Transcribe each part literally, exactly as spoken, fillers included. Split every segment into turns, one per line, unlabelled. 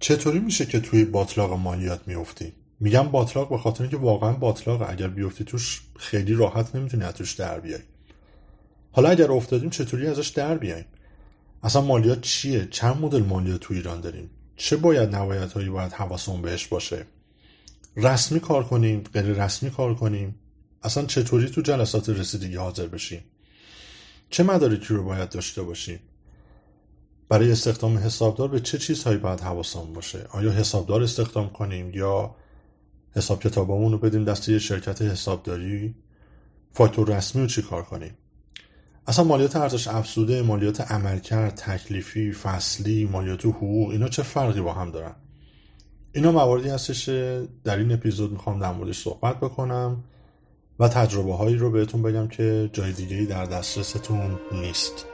چطوری میشه که توی باتلاق مالیات میفتی؟ میگم باتلاق به خاطر اینکه واقعا باتلاقه. اگر بیفتی توش خیلی راحت نمیتونی از توش در بیای. حالا اگر افتادیم چطوری ازش در بیایم؟ اصلا مالیات چیه؟ چند مدل مالیات تو ایران داریم؟ چه باید نباید هایی باید حواسمون بهش باشه؟ رسمی کار کنیم، غیر رسمی کار کنیم؟ اصلا چطوری تو جلسات رسیدگی حاضر بشیم؟ چه مدارکی رو باید داشته باشیم؟ برای استخدام حسابدار به چه چیزهایی باید حواسمون باشه؟ آیا حسابدار استخدام کنیم یا حساب کتابامون رو بدیم دست یه شرکت حسابداری؟ فاکتور رسمی رو چی کار کنیم؟ اصلا مالیات ارزش افزوده، مالیات عملکرد، تکلیفی، فصلی، مالیات حقوق، اینا چه فرقی با هم دارن؟ اینا مواردی هستش در این اپیزود میخوام در موردش صحبت بکنم و تجربه هایی رو بهتون بگم که جای دیگه‌ای در دسترستون نیست.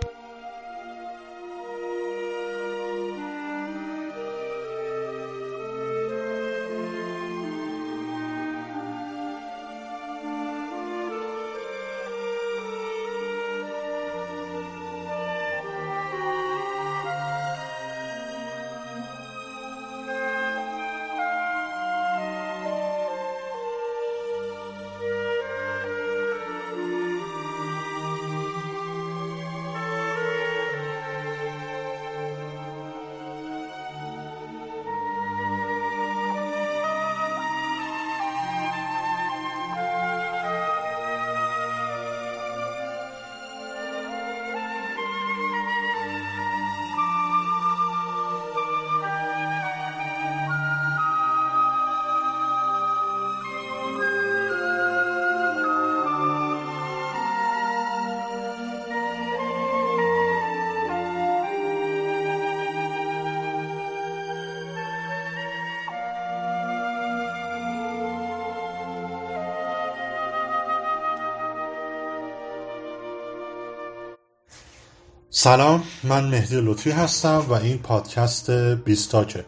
سلام، من مهدی لطفی هستم و این پادکست بیستاکه.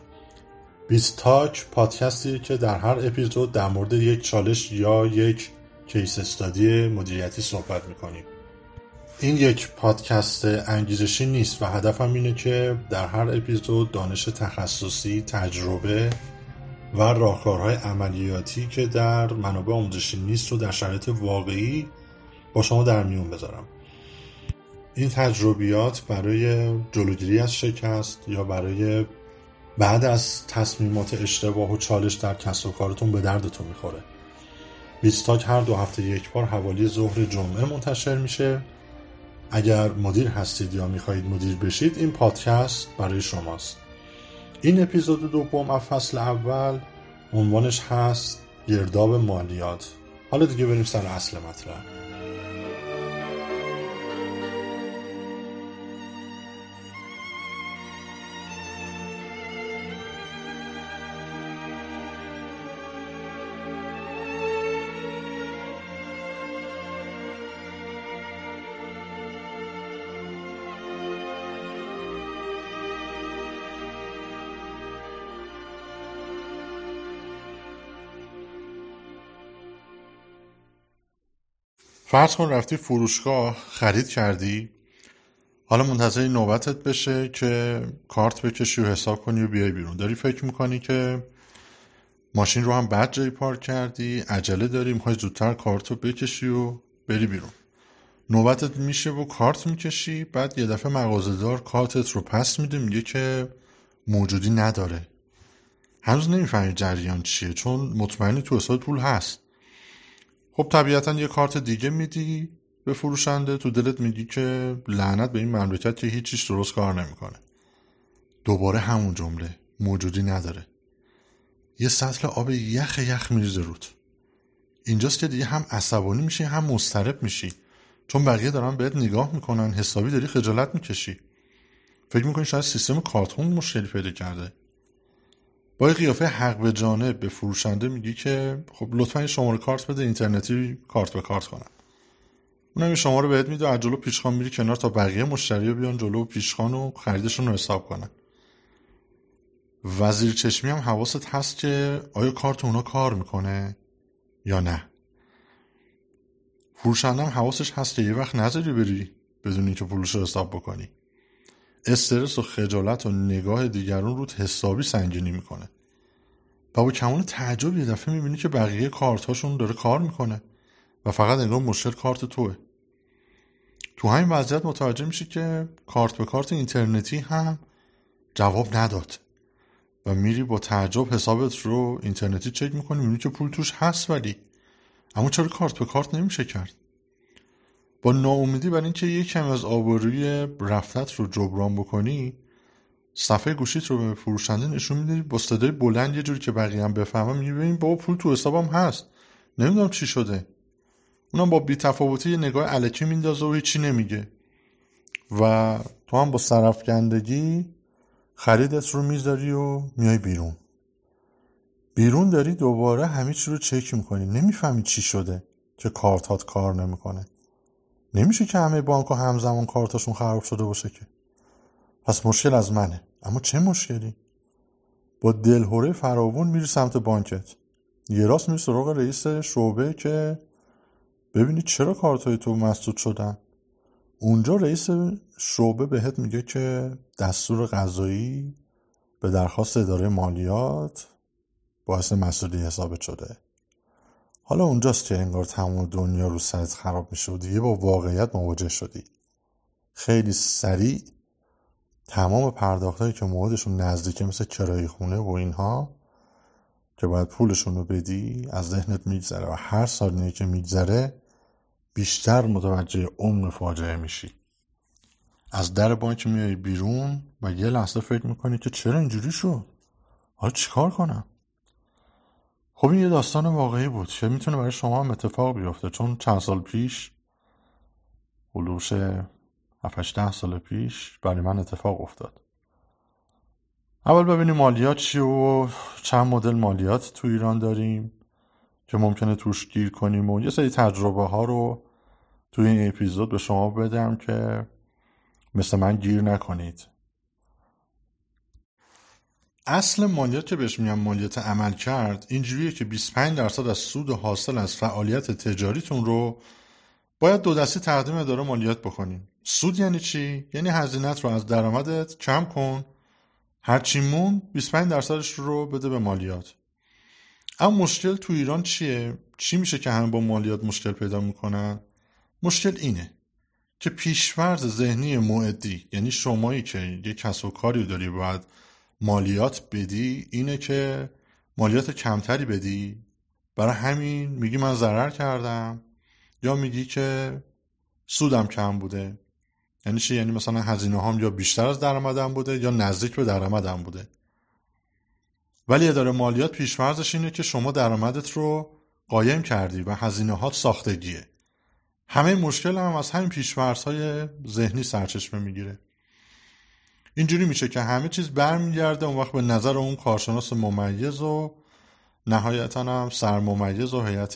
بیستاک پادکستیه که در هر اپیزود در مورد یک چالش یا یک کیس استادی مدیریتی صحبت میکنیم. این یک پادکست انگیزشی نیست و هدفم اینه که در هر اپیزود دانش تخصصی، تجربه و راهکارهای عملیاتی که در منابع آموزشی نیست رو در شرایط واقعی با شما در میون بذارم. این تجربیات برای جلوگیری از شکست یا برای بعد از تصمیمات اشتباه و چالش در کسب و کارتون به دردتون میخوره. بیستاک هر دو هفته یک بار حوالی ظهر جمعه منتشر میشه. اگر مدیر هستید یا میخواهید مدیر بشید این پادکست برای شماست. این اپیزود دوم از فصل اول عنوانش هست گرداب مالیات. حالا دیگه بریم سر اصل مطلب. فرض کن رفتی فروشگاه خرید کردی، حالا منتظر نوبتت بشه که کارت بکشی و حساب کنی و بیای بیرون. داری فکر میکنی که ماشین رو هم بد جایی پارک کردی، عجله داری، میخوای زودتر کارت رو بکشی و بری بیرون. نوبتت میشه و کارت میکشی، بعد یه دفعه مغازه‌دار کارتت رو پس میده، میگه که موجودی نداره. هنوز نمیفهمی جریان چیه چون مطمئنی تو حساب پول هست. خب طبیعتا یه کارت دیگه میدی به فروشنده، تو دلت میگی که لعنت به این مملکت که هیچیش درست کار نمیکنه. دوباره همون جمله، موجودی نداره. یه سطل آب یخ یخ میریزه روت. اینجاست که دیگه هم عصبانی میشی هم مضطرب میشی، چون بقیه دارن بهت نگاه میکنن، حسابی داری خجالت میکشی. فکر میکنی شاید سیستم کارتون مشکلی پیدا کرده. با قیافه حق به جانب به فروشنده میگی که خب لطفا یه شماره کارت بده، اینترنتی کارت به کارت کنم. اونم این شماره بهت میده، از جلو پیشخوان میری کنار تا بقیه مشتری‌ها بیان جلو پیشخوان و خریدشون رو حساب کنن. وزیر چشمی هم حواست هست که آیا کارت اونا کار میکنه یا نه. فروشنده هم حواسش هست که یه وقت نذاری بری بدون اینکه پولش رو حساب بکنی. استرس و خجالت و نگاه دیگران روت حسابی سنگینی میکنه و با کمال تعجب یه دفعه میبینی که بقیه کارتاشون داره کار میکنه و فقط انگار مشکل کارت توه. تو همین وضعیت متوجه میشی که کارت به کارت اینترنتی هم جواب نداد و میری با تعجب حسابت رو اینترنتی چک میکنی، میبینی که پول توش هست ولی اما چرا کارت به کارت نمیشه کرد. با ناامیدی برای اینکه یک کم از آبروی رفتت رو جبران بکنی، صفحه گوشیت رو به فروشنده نشون میدی با صدای بلند یه جوری که بقیه هم بفهمن، میگی ببین بابا پول تو حسابم هست، نمیدونم چی شده. اونم با بی‌تفاوتی یه نگاه الکی میندازه و هیچی نمیگه و تو هم با سرفکندگی خریدت رو میذاری و میای بیرون. بیرون داری دوباره همه چی رو چک میکنی، نمیفهمی چی شده که کارتات کار نمیکنه. نمیشه که همه بانک ها همزمان کارتاشون خراب شده باشه که. پس مشکل از منه. اما چه مشکلی؟ با دلهوره فراوون میری سمت بانکت، یه راست میری سراغ رئیس شعبه که ببینی چرا کارتای تو مسدود شدن. اونجا رئیس شعبه بهت میگه که دستور قضایی به درخواست اداره مالیات باعث مسدودی حسابت شده. حالا اونجاست که انگار تمام دنیا رو سرت خراب میشه و دیگه با واقعیت مواجه شدی. خیلی سریع تمام پرداختایی که موعدشون نزدیکه مثل کرایه خونه و اینها که باید پولشون رو بدی از ذهنت میگذره و هر ثانیه‌ای که میگذره بیشتر متوجه عمق فاجعه میشی. از در بانک میای بیرون و یه لحظه فکر میکنی که چرا اینجوری شد؟ حالا چیکار کنم؟ خب این یه داستان واقعی بود که میتونه برای شما هم اتفاق بیفته، چون چند سال پیش هلوش هفت ده سال پیش برای من اتفاق افتاد. اول ببینیم مالیات چیه و چند مدل مالیات تو ایران داریم که ممکنه توش گیر کنیم و یه سری تجربه ها رو توی این اپیزود به شما بدم که مثل من گیر نکنید. اصل مالیات که بهش میگم مالیات عمل کرد اینجوریه که بیست و پنج درصد از سود حاصل از فعالیت تجاریتون رو باید دو دستی تقدیم اداره مالیات بکنین. سود یعنی چی؟ یعنی هزینت رو از درآمدت کم کن، هرچی مون بیست و پنج درصدش رو بده به مالیات. اما مشکل تو ایران چیه؟ چی میشه که همه با مالیات مشکل پیدا میکنن؟ مشکل اینه که پیش‌فرض ذهنی موعدی، یعنی شمایی که یه کسب و کاری داری باید مالیات بدی، اینه که مالیات کمتری بدی، برای همین میگی من ضرر کردم، یا میگی که سودم کم بوده. یعنی چی؟ یعنی مثلا هزینه هام یا بیشتر از درآمدم بوده یا نزدیک به درآمدم بوده. ولی اداره مالیات پیش‌فرضش اینه که شما درآمدت رو قایم کردی و هزینه هات ساختگیه. همه مشکل هم از همین پیش‌فرض‌های ذهنی سرچشمه میگیره. اینجوری میشه که همه چیز برمیگرده اون وقت به نظر اون کارشناس ممیز و نهایتاً هم سرممیز و هیئت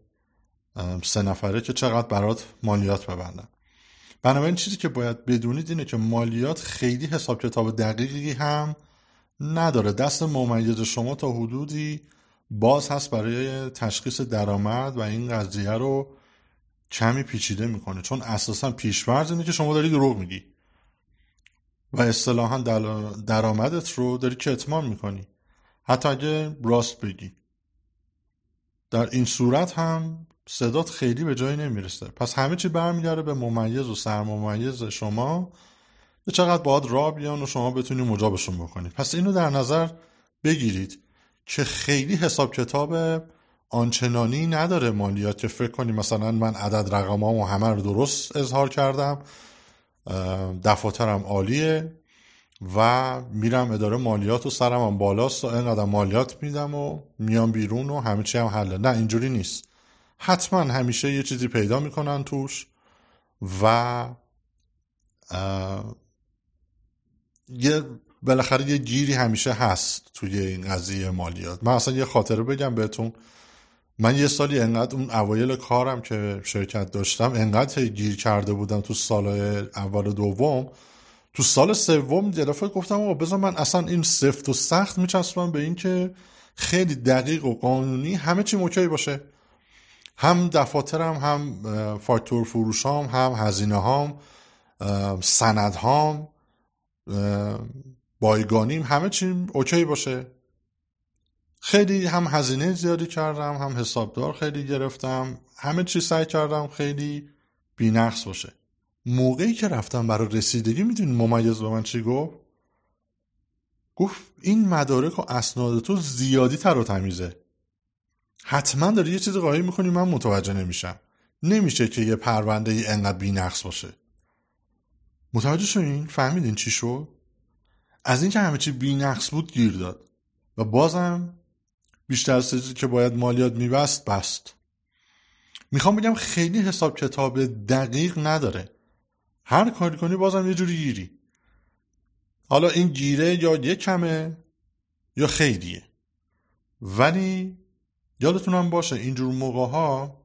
سه نفره که چقدر برات مالیات ببندن. بنابراین چیزی که باید بدونید اینه که مالیات خیلی حساب کتاب دقیقی هم نداره. دست ممیز شما تا حدودی باز هست برای تشخیص درآمد و این قضیه رو کمی پیچیده میکنه، چون اساسا پیش‌فرض اینه که شما داری دروغ میگی و اصطلاحاً درآمدت رو داری کتمان میکنی حتی اگه راست بگی. در این صورت هم صدات خیلی به جایی نمیرسه. پس همه چی برمیگره به ممیز و سرممیز شما به چقدر باید راه بیان و شما بتونی مجابشون بکنید. پس اینو در نظر بگیرید که خیلی حساب کتاب آنچنانی نداره مالیات که فکر کنی مثلا من عدد رقمامو همه رو درست اظهار کردم، دفاترم عالیه و میرم اداره مالیات و سرم هم بالاست و اینقدر مالیات میدم و میام بیرون و همه چی هم حله. نه، اینجوری نیست. حتما همیشه یه چیزی پیدا میکنن توش و یه بالاخره یه گیری همیشه هست توی این قضیه مالیات. من اصلا یه خاطره بگم بهتون. من یه سالی انقدر اون اوایل کارم که شرکت داشتم انقدر گیر کرده بودم تو سالهای اول و دوم، تو سال سوم یه دفعه گفتم آقا بذار من اصلا این سفت و سخت میچسبم به این که خیلی دقیق و قانونی همه چی اوکی باشه. هم دفاترم، هم فاکتور فروشام، هم هزینه هام، سند هام، بایگانیم، همه چی اوکی باشه. خیلی هم هزینه زیادی کردم، هم حسابدار خیلی گرفتم، همه چی سعی کردم خیلی بی‌نقص باشه. موقعی که رفتم برای رسیدگی، میدونی ممیز به من چی گفت؟ گفت این مدارک و اسناد تو زیادی تر و تمیزه، حتما داری یه چیز قایم میکنی من متوجه نمیشم. نمیشه که یه پرونده ای انقدر بی‌نقص باشه. متوجه شدین؟ فهمیدین چی شد؟ از این که همه چی بی‌نقص بود گیر داد و بازم بیشتر از چیزی که باید مالیات میبست بست. میخوام بگم خیلی حساب کتاب دقیق نداره، هر کاری کنی بازم یه جوری گیری. حالا این گیره یا یه کمه یا خیلیه، ولی یادتونم باشه اینجور موقع ها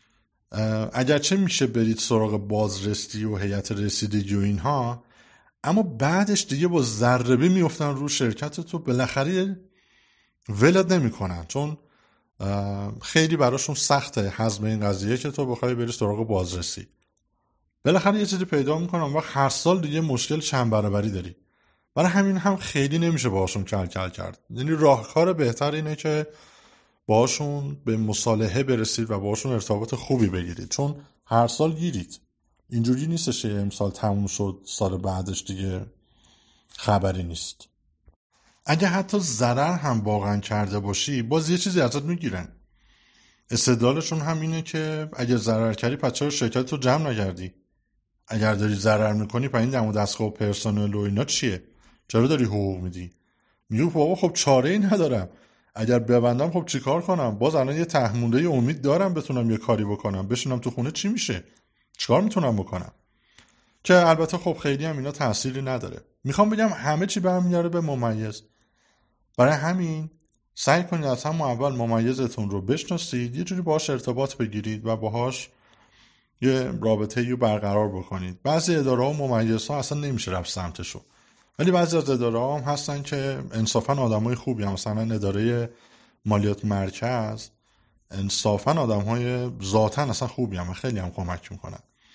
اگرچه میشه برید سراغ بازرسی و هیئت رسیدگی و اینها، اما بعدش دیگه با ضربه میافتن رو شرکت تو، بالاخره ولت نمیکنن، چون خیلی براشون سخته هضم این قضیه که تو بخوای بری سراغ بازرسی. بالاخره یه چیزی پیدا میکنن و هر سال دیگه مشکل چند برابری داری. برای همین هم خیلی نمیشه باهاشون کل کل کرد. یعنی راهکار بهتر اینه که باهاشون به مصالحه برسید و باهاشون ارتباط خوبی بگیرید، چون هر سال گیرید. اینجوری نیستش که امسال تموم شد سال بعدش دیگه خبری نیست. اگه حتی ضرر هم واقعا کرده باشی باز یه چیزی ازت میگیرن. استدلالشون هم اینه که اگه ضرر کردی پس چرا شرکت رو جمع نکردی؟ اگر داری ضرر میکنی پس این دم و دستگاه و پرسنل و اینا چیه؟ چرا داری حقوق میدی؟ میگه بابا خب چاره ای ندارم، اگر ببندم خب چیکار کنم؟ باز الان یه تهمونده امید دارم بتونم یه کاری بکنم، بشینم تو خونه چی میشه؟ چیکار میتونم بکنم؟ که البته خب خیلی هم اینا تأثیری نداره. میخوام بگم همه چی برمیگرده به ممیز. برای همین سعی کنید از همون اول ممیزتون رو بشناسید، یه جوری باهاش ارتباط بگیرید و باهاش یه رابطه‌ای رو برقرار بکنید. بعضی اداره‌ها و ممیزها اصلا نمیشه رفت سمتشو، ولی بعضی از اداره‌ها هم هستن که انصافاً آدمای خوبی هم، مثلا اداره مالیات مرکز انصافاً آدم‌های ذاتاً اصلا خوبی هم، خیلی هم کمک میکنن.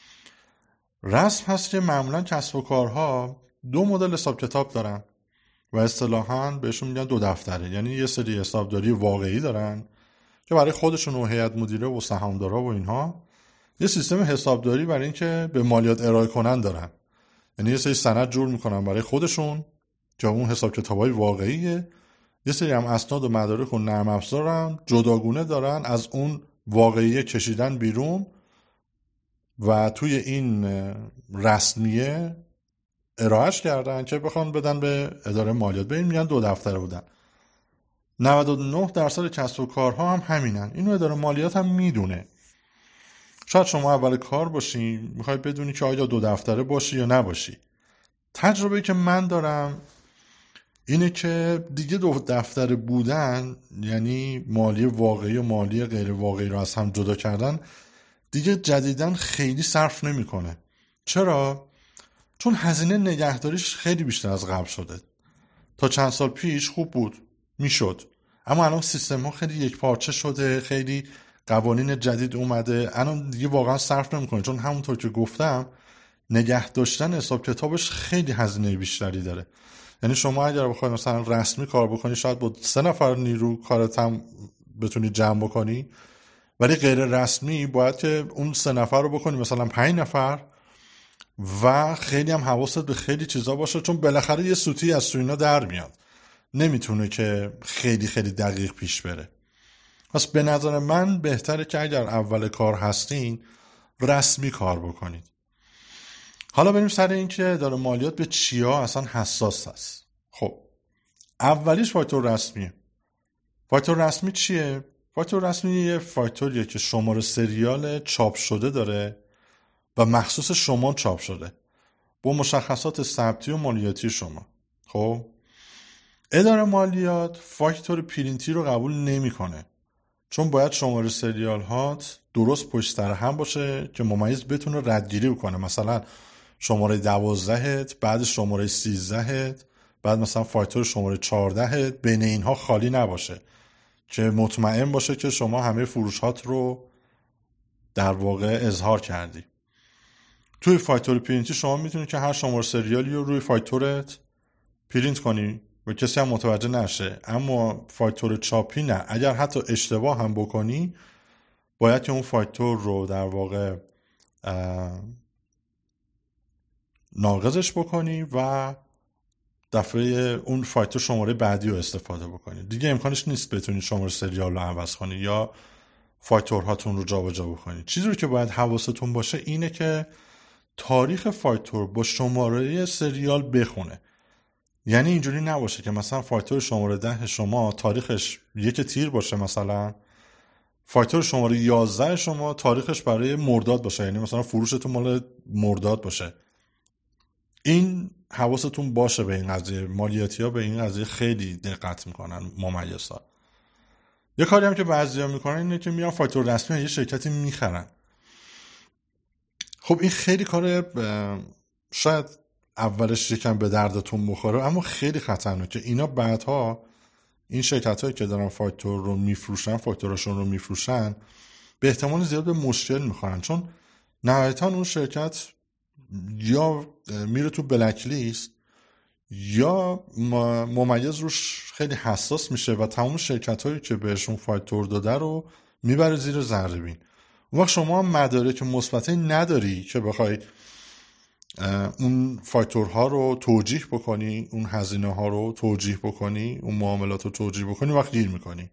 رسم هست که معمولاً کسب و کارها دو مدل حساب کتاب دارن و اصطلاحاً بهشون میگن دو دفتره. یعنی یه سری حسابداری واقعی دارن که برای خودشون و هیئت مدیره و سهامدارا و اینها، یه سیستم حسابداری برای این که به مالیات ارائه کنن دارن. یعنی یه سری سند جور میکنن برای خودشون که اون حساب کتابای واقعیه، یه سری هم اسناد و مدارک و نرم افزار هم جداگونه دارن از اون واقعیه کشیدن بیرون و توی این رسمیه ارائهش کردن که بخوان بدن به اداره مالیات. به این میگن دو دفتره بودن. نود و نه درصد کسب و کارها هم همینن. اینو اداره مالیات هم میدونه. شاید شما اول کار باشی میخوای بدونی که آیا دو دفتره باشی یا نباشی. تجربه‌ای که من دارم اینه که دیگه دو دفتره بودن، یعنی مالی واقعی و مالی غیر واقعی رو از هم جدا کردن، دیگه جدیداً خیلی صرف نمیکنه. چرا؟ چون هزینه نگهداریش خیلی بیشتر از قبل شده. تا چند سال پیش خوب بود، میشد، اما الان سیستم ها خیلی یک پارچه شده، خیلی قوانین جدید اومده، الان دیگه واقعا صرف نمیکنه، چون همونطور که گفتم نگه داشتن حساب کتابش خیلی هزینه بیشتری داره. یعنی شما اگر بخواید مثلا رسمی کار بکنی شاید با سه نفر نیرو کارت هم بتونی جمع بکنی، ولی غیر رسمی باید که اون سه نفر رو بکنی مثلا پنج نفر و خیلی هم حواست به خیلی چیزا باشه، چون بالاخره یه سوتی از تو اینا در میاد، نمیتونه که خیلی خیلی دقیق پیش بره. پس به نظر من بهتره که اگر اول کار هستین رسمی کار بکنید. حالا بریم سر این که اداره مالیات به چیا اصلا حساس هست. خب اولیش فاکتور رسمیه. فاکتور رسمی چیه؟ فاکتور رسمی یه فاکتوریه که شماره سریال چاپ شده داره و مخصوص شما چاپ شده با مشخصات ثبتی و مالیاتی شما. خب اداره مالیات فاکتور پرینتی رو قبول نمیکنه، چون باید شماره سریال هات درست پشت سر هم باشه که ممیز بتونه ردگیری بکنه. مثلا شماره دوازدهت، بعد شماره سیزدهت، بعد مثلا فاکتور شماره چهاردهت، بین اینها خالی نباشه که مطمئن باشه که شما همه فروشات رو در واقع اظهار کردی. توی فاکتور پرینتی شما میتونی که هر شماره سریالی رو روی فاکتورت پرینت کنی و کسی هم متوجه نشه. اما فاکتور چاپی نه، اگر حتی اشتباه هم بکنی باید که اون فاکتور رو در واقع ناقضش بکنی و دفعه اون فاکتور شماره بعدی رو استفاده بکنی. دیگه امکانش نیست بتونی شماره سریال رو عوض کنی یا فاکتورهاتون رو جابجا بکنی. چیزی رو که باید حواستون باشه اینه که تاریخ فاکتور با شماره سریال بخونه. یعنی اینجوری نباشه که مثلا فاکتور شماره ده شما تاریخش یک تیر باشه، مثلا فاکتور شماره یازده شما تاریخش برای مرداد باشه، یعنی مثلا فروشتون مال مرداد باشه. این حواستون باشه به این قضیه. مالیاتی ها به این قضیه خیلی دقت میکنن، ممیزها. یه کاری هم که بعضیا میکنن اینه که میان فاکتور رسمی یه شرکتی میخرن. خب این خیلی کار شاید اولش یکم به دردتون بخوره، اما خیلی خطرناکه. اینا بعدها این شرکت هایی که دارن فاکتور رو میفروشن، فاکتورشون رو میفروشن، به احتمال زیاد به مشکل میخورن، چون نهایتا اون شرکت یا میره تو بلک لیست یا ممیز روش خیلی حساس میشه و تمام شرکت هایی که بهشون فاکتور داده رو میبره زیر ذره بین. اون وقت شما مدارک مثبتی نداری که بخوای اون فاکتورها رو توجیه بکنی، اون هزینه ها رو توجیه بکنی، اون معاملات رو توجیه بکنی، وقت گیر میکنی.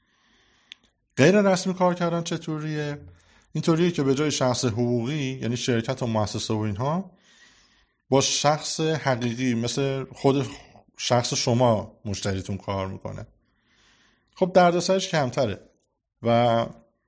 غیر رسمی کار کردن چطوریه؟ اینطوریه که به جای شخص حقوقی یعنی شرکت و مؤسسه و اینها، با شخص حقیقی مثل خود شخص شما مشتریتون کار میکنه. خب دردسرش کمتره و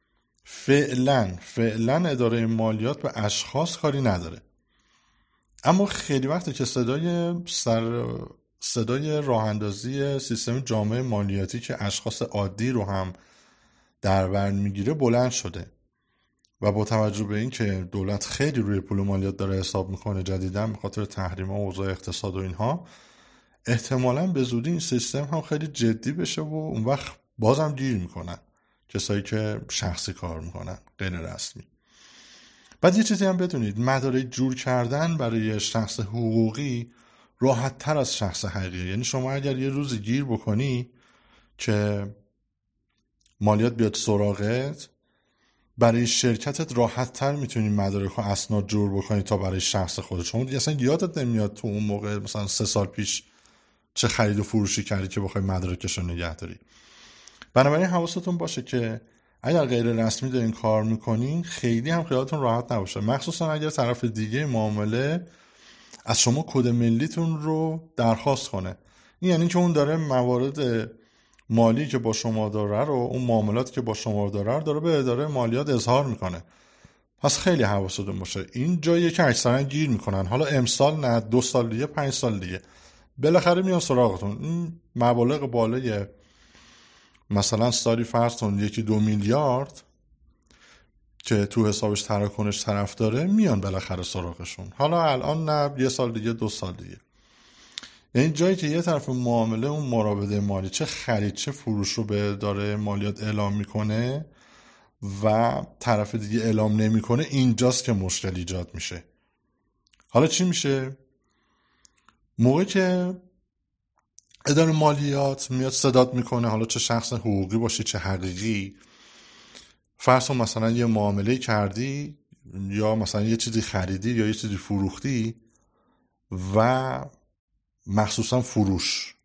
فعلا فعلا اداره مالیات به اشخاص کاری نداره. اما خیلی وقته که صدای سر صدای راه اندازی سیستم جامعه مالیاتی که اشخاص عادی رو هم در بر میگیره بلند شده و با توجه به این که دولت خیلی روی پول مالیات داره حساب میکنه جدیداً به خاطر تحریم‌ها و اوضاع اقتصاد و اینها، احتمالاً به زودی این سیستم هم خیلی جدی بشه و اون وقت بازم گیر میکنن کسایی که شخصی کار میکنن غیر رسمی. بعد یه چیزی هم بدونید، مدارک جور کردن برای شخص حقوقی راحت تر از شخص حقیقی. یعنی شما اگر یه روز گیر بکنی که مالیات بیاد سراغت، برای شرکتت راحت تر میتونی مدارک و اسناد جور بکنی تا برای شخص خودت. شما دیگه اصلا یادت نمیاد تو اون موقع مثلا سه سال پیش چه خرید و فروشی کردی که بخوای مدارکش رو نگه داری. بنابراین حواستون باشه که اگر غیر رسمی دارین کار میکنین خیلی هم خیالتون راحت نباشه، مخصوصا اگر طرف دیگه معامله از شما کد ملیتون رو درخواست کنه. این یعنی که اون داره موارد مالی که با شما داره رو، اون معاملات که با شما داره رو داره به اداره مالیات اظهار میکنه. پس خیلی حواستون باشه. این جاییه که اکثرا گیر میکنن. حالا امسال نه، دو سال دیگه، پنج سال دیگه بالاخره میان سراغتون. این مبالغ بالای مثلا سالی فرض کن یکی دو میلیارد که تو حسابش تراکنش طرف داره، میان بالاخره سراغشون. حالا الان نه، یه سال دیگه، دو سال دیگه. این جایی که یه طرف معامله اون مراوده مالی چه خرید چه فروش رو به اداره مالیات اعلام میکنه و طرف دیگه اعلام نمیکنه، اینجاست که مشکل ایجاد میشه. حالا چی میشه؟ موقعی که اداره مالیات میاد صدات میکنه، حالا چه شخص حقوقی باشی چه حقیقی، فرض کن مثلا یه معامله کردی یا مثلا یه چیزی خریدی یا یه چیزی فروختی و مخصوصا فروش،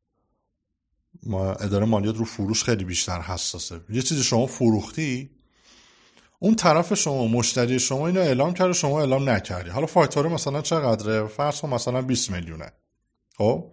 ما اداره مالیات رو فروش خیلی بیشتر حساسه. یه چیزی شما فروختی، اون طرف شما مشتری شما اینو اعلام کرده، شما اعلام نکردی. حالا فاکتور مثلا چقدره؟ فرض کن مثلا بیست میلیونه. خب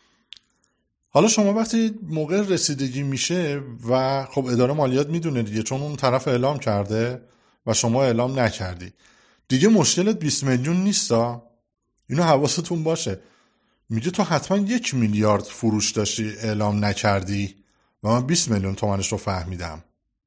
حالا شما وقتی موقع رسیدگی میشه و خب اداره مالیات میدونه دیگه، چون اون طرف اعلام کرده و شما اعلام نکردی، دیگه مشکلت بیست میلیون نیستا. اینو حواستون باشه. میگه تو حتما یک میلیارد فروش داشتی اعلام نکردی و من بیست میلیون تومنش رو فهمیدم.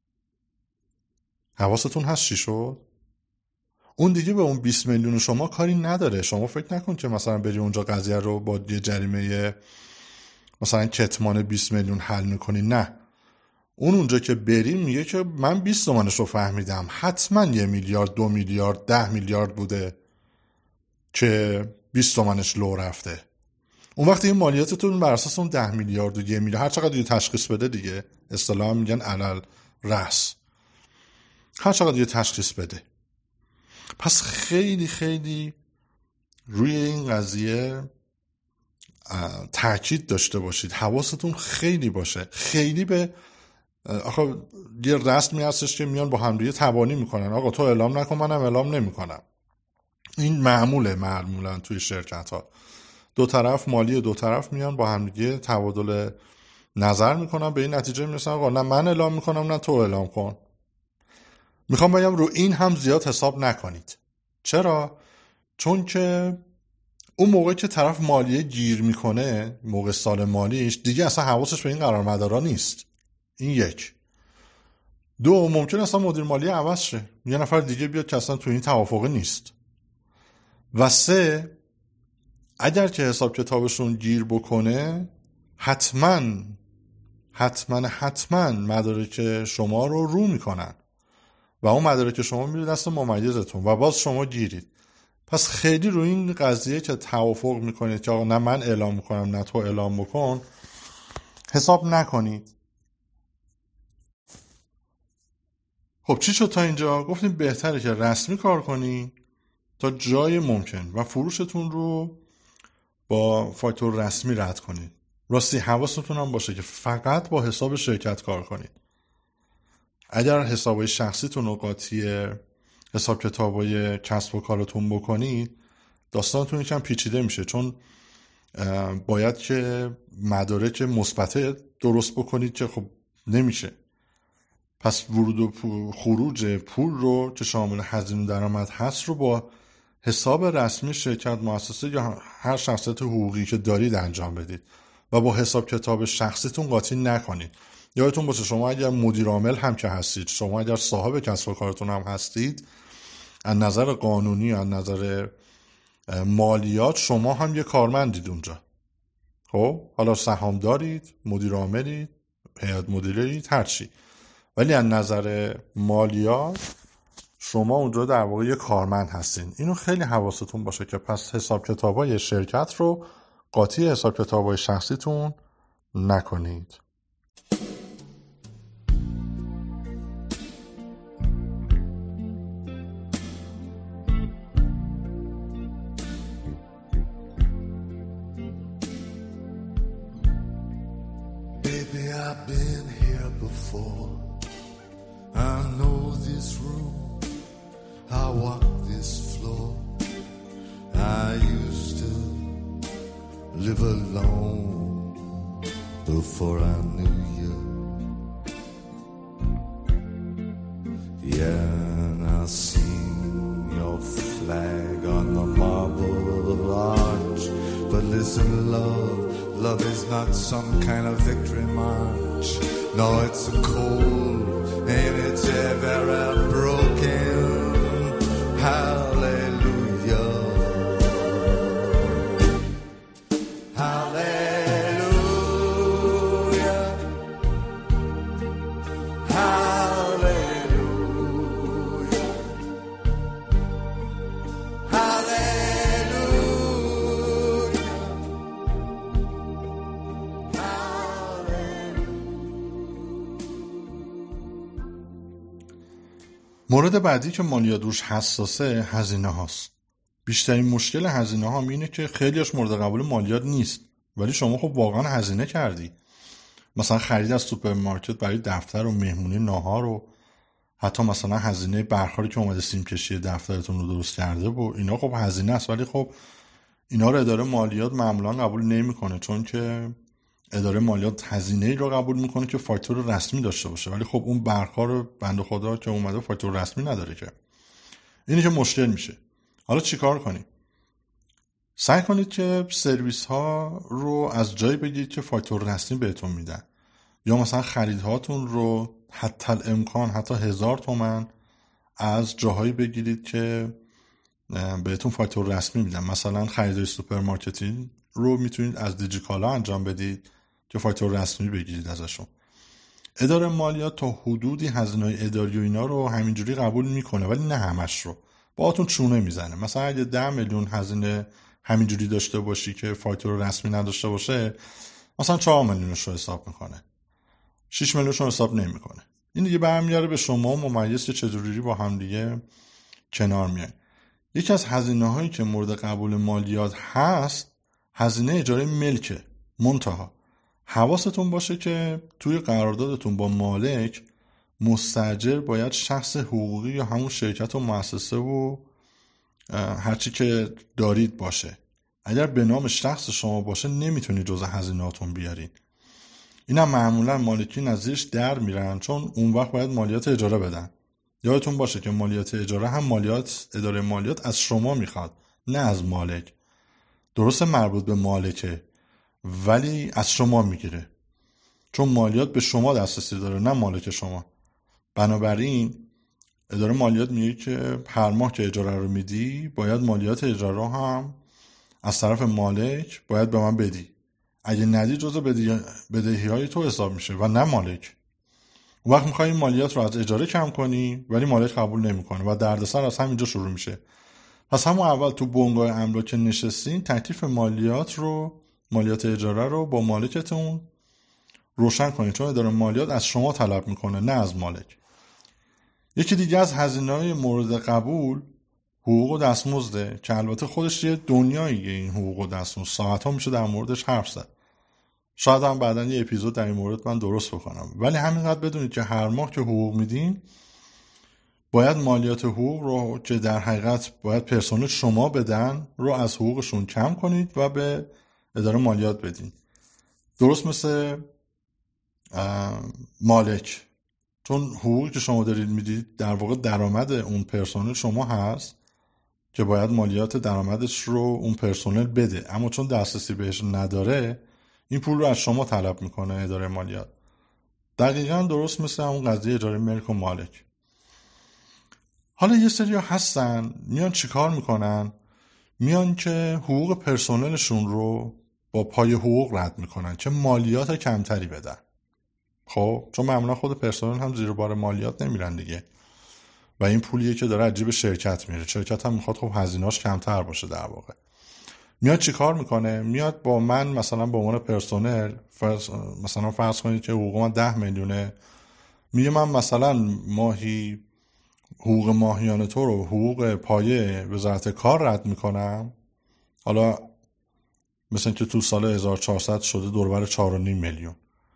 حواستون هست چی شد؟ اون دیگه به اون بیست میلیون شما کاری نداره. شما فکر نکن که مثلا بری اونجا قضیه رو با یه جریمه مثلا کتمان بیست میلیون حل میکنی. نه، اون اونجا که بری میگه که من بیست تومنش رو فهمیدم، حتما یه میلیارد، دو میلیارد، ده میلیارد بوده. که بیست تومنش لو رفته. اون وقت این مالیاتتون بر اساس اون ده میلیارد و یه میلیارد هر چقدر دیگه تشخیص بده دیگه، اصطلاحا میگن علل رأس، هر چقدر دیگه تشخیص بده. پس خیلی خیلی روی این قضیه تاکید داشته باشید، حواستون خیلی باشه. خیلی به آخه یه رسمی هستش که میان با همدیگه تبانی میکنن، آقا تو اعلام نکن منم اعلام نمیکنم. این معموله معمولا توی شرکت ها دو طرف مالی دو طرف میان با همدیگه تبادل نظر میکنن، به این نتیجه میرسن آقا نه من اعلام میکنم نه تو اعلام کن. میخوام بگم رو این هم زیاد حساب نکنید. چرا؟ چون که اون موقع که طرف مالیه گیر میکنه، موقع سال مالیش، دیگه اصلا حواسش به این قرارمدارا نیست. این یک. دو، ممکن اصلا مدیر مالی عوض شه، یه نفر دیگه بیاد که اصلا تو این توافقه نیست. و سه، اگر که حساب کتابشون گیر بکنه، حتما حتما حتما مدارک شما رو رو میکنن و اون مدارک شما میره دست ممیزتون و باز شما گیرید. پس خیلی رو این قضیه که توافق میکنید که آقا نه من اعلام میکنم نه تو اعلام بکن حساب نکنید. خب چی شد تا اینجا؟ گفتیم بهتره که رسمی کار کنی تا جای ممکن و فروشتون رو با فاکتور رسمی رد کنید. راستی حواستون هم باشه که فقط با حساب شرکت کار کنید. اگر حسابای شخصیتون رو قاطی حساب کتابای کسب و کارتون بکنید، داستانتون یکم پیچیده میشه، چون باید که مدارک مثبت درست بکنید که خب نمیشه. پس ورود و خروج پول رو که شامل هزینه و درآمد هست رو با حساب رسمی شرکت، مؤسسه یا هر شخصیت حقوقی که دارید انجام بدید و با حساب کتاب شخصیتون قاطی نکنید. یادتون باشه شما اگر مدیر عامل هم که هستید، شما اگر صاحب کسب و کارتون هم هستید، از نظر قانونی، از نظر مالیات شما هم یه کارمندید اونجا. خب حالا سهام دارید، مدیر عاملید، هیئت مدیرید، هر چی، ولی از نظر مالیات شما اونجا در واقع یه کارمند هستین. اینو خیلی حواستون باشه که پس حساب کتابای شرکت رو قاطی حساب کتابای شخصیتون نکنید.
Baby, I've been here before. I know this room. I walk this floor. I used to live alone before I knew you. Yeah, and I seen your flag on the marble arch. But listen, love, love is not some kind of victory march. No, it's a cold and it's ever broken. Hallelujah. Hallelujah. Hallelujah.
مورد بعدی که مالیات روش حساسه هزینه هاست. بیشترین مشکل هزینه ها اینه که خیلیش مورد قبول مالیات نیست، ولی شما خب واقعا هزینه کردی. مثلا خرید از سوپرمارکت برای دفتر و مهمونی، ناهار و حتی مثلا هزینه برخوری که اومده سیم کشی دفترتون رو درست کرده و اینا خب هزینه است، ولی خب اینا رو اداره مالیات معمولا قبول نمیکنه، چون که اداره مالیات هزینه‌ای رو قبول میکنه که فاکتور رسمی داشته باشه، ولی خب اون برخوار بنده خدا که اومده فاکتور رسمی نداره که. اینی که مشکل میشه. حالا چیکار کنید؟ سعی کنید که سرویس ها رو از جایی بگیرید که فاکتور رسمی بهتون میدن، یا مثلا خریدهاتون رو حتی الامکان حتی هزار تومن از جاهایی بگیرید که بهتون فاکتور رسمی میدن. مثلا خریدهای سوپرمارکتی رو میتونید از دیجیکالا انجام بدید که فاکتور رسمی بگیرید ازشون. اداره مالیات تا حدودی هزینه‌های اداری و اینا رو همینجوری قبول میکنه، ولی نه همش رو. باهاتون چونه میزنه. مثلا اگه ده میلیون هزینه همینجوری داشته باشی که فاکتور رسمی نداشته باشه، مثلا چهار میلیونش رو حساب میکنه، شش میلیونش رو حساب نمیکنه. این دیگه برمیاره به شما ممیز که چجوری با هم دیگه کنار میاد. یکی از هزینه هایی که مورد قبول مالیات هست هزینه اجاره ملکه. منتها حواستون باشه که توی قراردادتون با مالک مستاجر باید شخص حقوقی یا همون شرکت و مؤسسه و هرچی که دارید باشه. اگر به نام شخص شما باشه نمیتونید جزء هزینه‌هاتون بیارین. اینا معمولا مالکین از زیرش در میرن، چون اون وقت باید مالیات اجاره بدن. یادتون باشه که مالیات اجاره هم مالیات اداره مالیات از شما میخواد، نه از مالک. درسته مربوط به مالکه ولی از شما میگیره، چون مالیات به شما دسترسی داره نه مالک شما. بنابراین اداره مالیات میگه که هر ماه که اجاره رو میدی باید مالیات اجاره هم از طرف مالک باید به من بدی. اگه ندی جزء بدهی های تو حساب میشه و نه مالک. اون وقت میخوای مالیات رو از اجاره کم کنی ولی مالک قبول نمیکنه و دردسر از همینجا شروع میشه. پس همون اول تو بنگاه املاک که نشستین تکلیف مالیات رو مالیات اجاره رو با مالکتون روشن کنید، چون اداره مالیات از شما طلب میکنه نه از مالک. یکی دیگه از هزینه‌های مورد قبول حقوق و دستمزده که البته خودش یه دنیاییه. این حقوق و دستمزد ساعت‌ها میشه در موردش حرف زد. شاید هم بعداً یه اپیزود در این مورد من درست بکنم، ولی همینقدر بدونید که هر ماه که حقوق میدین باید مالیات حقوق رو که در حقیقت باید پرسنل شما بدن رو از حقوقشون کم کنید و به اداره مالیات بدین. درست مثل مالک، چون حقوقی که شما دارید میدید در واقع درآمد اون پرسنل شما هست که باید مالیات درآمدش رو اون پرسنل بده، اما چون دسترسی بهش نداره این پول رو از شما طلب میکنه اداره مالیات. دقیقاً درست مثل همون قضیه اجاره ملک و مالک. حالا یه سری هستن میان چیکار میکنن؟ میان که حقوق پرسنلشون رو با پای حقوق رد میکنن که مالیات کمتری بدن. خب چون معمولا خود پرسنل هم زیر بار مالیات نمیرن دیگه و این پولیه که داره عجیب شرکت میره. شرکت هم میخواد خب هزینه‌اش کمتر باشه. در واقع میاد چی کار میکنه؟ میاد با من مثلا به عنوان پرسنل فرض مثلا فرض کنید که حقوق من ده میلیونه، میگه من مثلا ماهی حقوق ماهیانه تو رو حقوق پایه وزارت کار رد میکنم. حالا مثلا که تو سال هزار و چهارصد شده دوربر چهار و نیم میلیون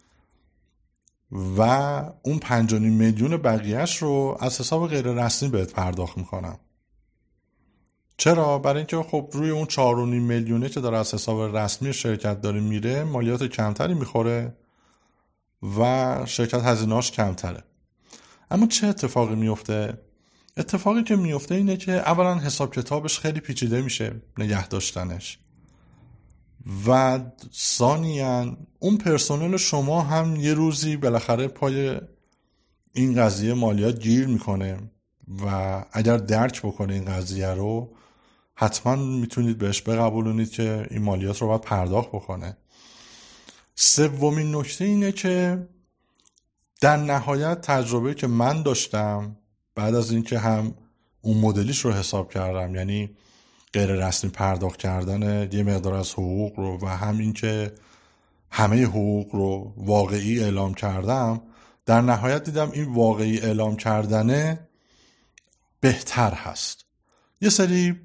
و اون پنج و نیم میلیون بقیهش رو از حساب غیر رسمی بهت پرداخت میکنم. چرا؟ برای اینکه خب روی اون چهار و نیم میلیونه که داره از حساب رسمی شرکت داره میره مالیات کمتری میخوره و شرکت هزینه‌اش کمتره. اما چه اتفاقی میفته؟ اتفاقی که میفته اینه که اولا حساب کتابش خیلی پیچیده میشه نگه داشتنش و ثانیاً اون پرسنل شما هم یه روزی بالاخره پای این قضیه مالیات گیر میکنه و اگر درک بکنه این قضیه رو حتما میتونید بهش بقبولونید که این مالیات رو باید پرداخت بکنه. سومین نکته اینه که در نهایت تجربه که من داشتم بعد از اینکه هم اون مدلیش رو حساب کردم، یعنی غیر رسمی پرداخت کردن یه مقدار از حقوق رو و همین که همه حقوق رو واقعی اعلام کردم، در نهایت دیدم این واقعی اعلام کردنه بهتر هست. یه سری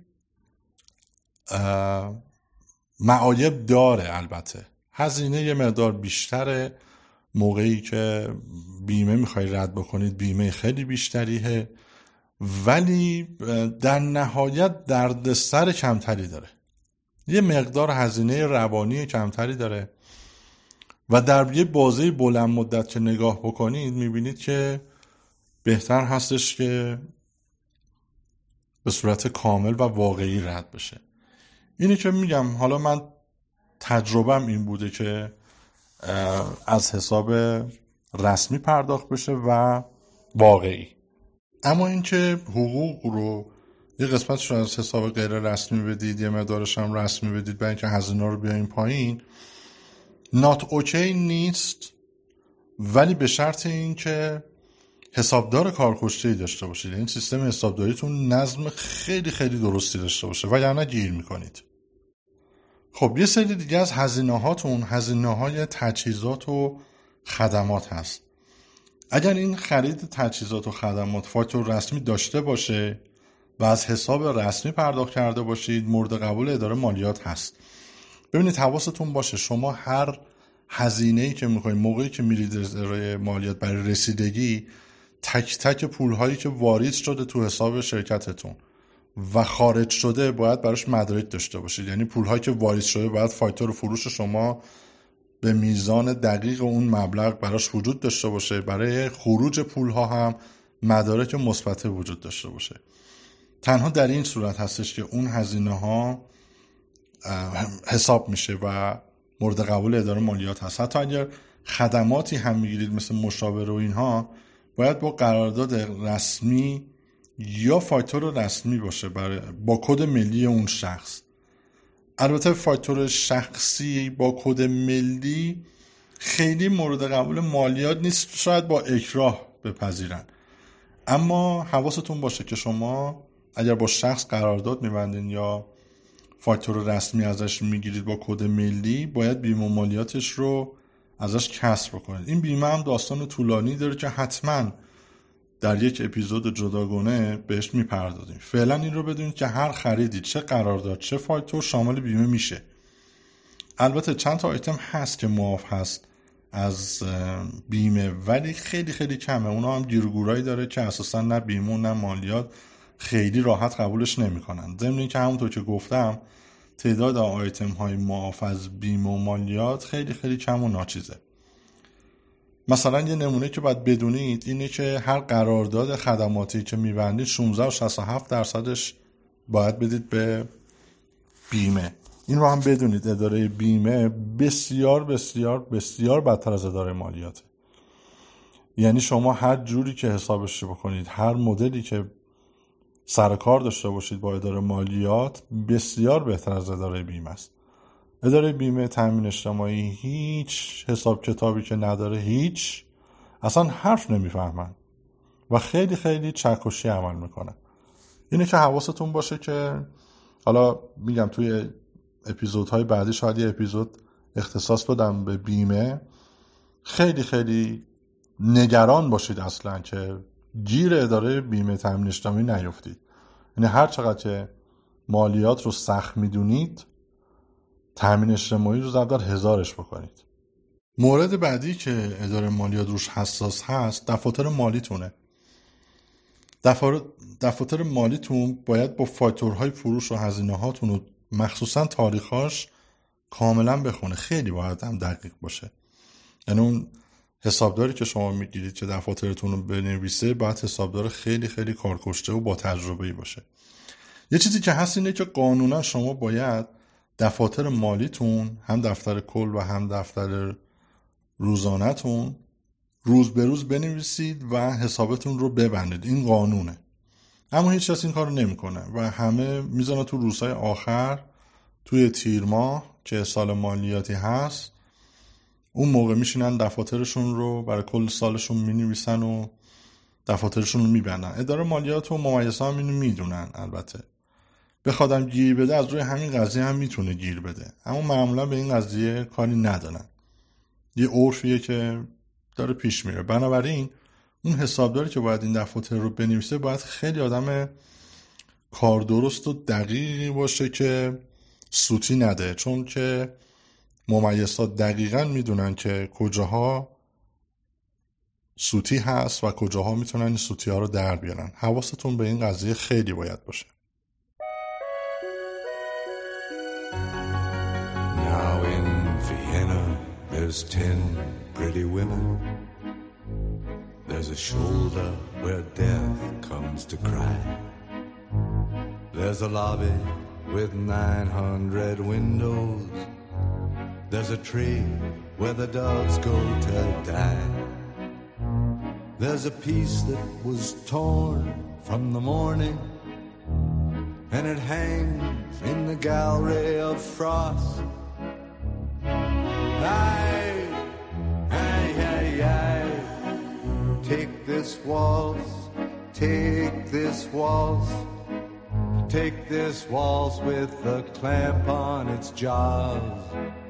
معایب داره، البته هزینه یه مقدار بیشتره، موقعی که بیمه میخوای رد بکنید بیمه خیلی بیشتریه، ولی در نهایت دردسر کمتری داره، یه مقدار هزینه روانی کمتری داره و در یه بازه بلند مدت که نگاه بکنید میبینید که بهتر هستش که به صورت کامل و واقعی رد بشه. اینی که میگم حالا من تجربم این بوده که از حساب رسمی پرداخت بشه و واقعی. اما اینکه حقوق رو یه قسمتش رو از حساب غیر رسمی بدید یه مقدارش هم رسمی بدید برای اینکه هزینه رو بیارین پایین، نات اوکی نیست، ولی به شرط اینکه حسابدار کارکشته‌ای داشته باشید، این سیستم حسابداریتون نظم خیلی خیلی درستی داشته باشه وگرنه گیر میکنید. خب یه سری دیگه از هزینه‌هاتون هزینه‌های تجهیزات و خدمات هست. اگر این خرید تجهیزات و خدمات فاکتور رسمی داشته باشه و از حساب رسمی پرداخت کرده باشید، مورد قبول اداره مالیات هست. ببینید حواستون باشه شما هر هزینه‌ای که می‌کنید موقعی که میرید اداره مالیات برای رسیدگی، تک تک پول‌هایی که وارد شده تو حساب شرکتتون و خارج شده باید براش مدارک داشته باشید. یعنی پول‌هایی که وارد شده باید فاکتور فروش شما به میزان دقیق اون مبلغ براش وجود داشته باشه. برای خروج پول‌ها هم مدارک مثبت وجود داشته باشه. تنها در این صورت هستش که اون هزینه‌ها حساب میشه و مورد قبول اداره مالیات هست. حتی اگر خدماتی هم میگیرید مثل مشاوره و اینها، باید با قرارداد رسمی یا فاکتور رسمی باشه برای با کد ملی اون شخص. البته فاکتور شخصی با کد ملی خیلی مورد قبول مالیات نیست، شاید با اکراه بپذیرن. اما حواستون باشه که شما اگر با شخص قرارداد میبندین یا فاکتور رسمی ازش میگیرید با کد ملی، باید بیمه مالیاتش رو ازش کسر بکنید. این بیمه هم داستان طولانی داره که حتما در یک اپیزود جداگانه بهش میپردازیم. فعلا این رو بدونید که هر خریدی چه قرارداد چه فاکتور شامل بیمه میشه. البته چند تا آیتم هست که معاف هست از بیمه ولی خیلی خیلی کمه. اونا هم گیرگورایی داره که اساسا نه بیمه نه مالیات خیلی راحت قبولش نمیکنن. ضمن اینکه همونطور که گفتم تعداد آیتم های معاف از بیمه و مالیات خیلی خیلی کم و ناچیزه. مثلا یه نمونه که باید بدونید اینه که هر قرارداد خدماتی که میبندید شانزده و شصت و هفت درصدش باید بدید به بیمه. این رو هم بدونید اداره بیمه بسیار بسیار بسیار بدتر از اداره مالیاته. یعنی شما هر جوری که حسابش بکنید، هر مدلی که سر کار داشته باشید با اداره مالیات، بسیار بهتر از اداره بیمه است. اداره بیمه تامین اجتماعی هیچ حساب کتابی که نداره، هیچ، اصلا حرف نمیفهمن و خیلی خیلی چکشی عمل میکنن. اینه که حواستون باشه که حالا میگم توی اپیزودهای بعدی شاید یه اپیزود اختصاص بدم به بیمه. خیلی خیلی نگران باشید اصلا که گیر اداره بیمه تامین اجتماعی نیفتید. یعنی هر چقدر که مالیات رو سخت میدونید، تامین اجتماعی رو ضرب هزارش بکنید. مورد بعدی که اداره مالیات روش حساس هست دفاتر مالیتونه. دفاتر مالیتون باید با فاکتورهای فروش و هزینه هاتون و مخصوصا تاریخاش کاملا بخونه. خیلی باید هم دقیق باشه. یعنی اون حسابداری که شما میگیرید که دفاترتون رو بنویسه باید حسابدار خیلی خیلی کارکشته و با تجربه‌ای باشه. یه چیزی که هست اینه که قانونا شما باید دفاتر مالیتون، هم دفتر کل و هم دفتر روزانه‌تون، روز به روز بنویسید و حسابتون رو ببندید. این قانونه. اما هیچ کس این کارو نمیکنه و همه میذارن تو روزهای آخر توی تیر ماه که سال مالیاتی هست، اون موقع میشینن دفاترشون رو برای کل سالشون مینویسن و دفاترشون رو میبندن. اداره مالیات و ممیزها هم اینو میدونن. البته بخوادم گیر بده از روی همین قضیه هم میتونه گیر بده، اما معمولا به این قضیه کاری ندارن. یه عرفیه که داره پیش میره. بنابراین اون حسابداری که باید این دفاتر رو بنویسه باید خیلی آدم کار درست و دقیقی باشه که سوتی نده، چون که ممیزها دقیقاً میدونن که کجاها سوتی هست و کجاها میتونن این سوتی ها رو در بیارن. حواستون به این قضیه خیلی باید باشه.
Now in Vienna there's ten pretty women. There's a shoulder where death comes to cry. There's a lobby with nine hundred windows. There's a tree where the doves go to die. There's a piece that was torn from the morning, and it hangs in the gallery of frost. Aye, aye, aye, aye. Take this this waltz, take this waltz, take this waltz with the clamp on its jaws.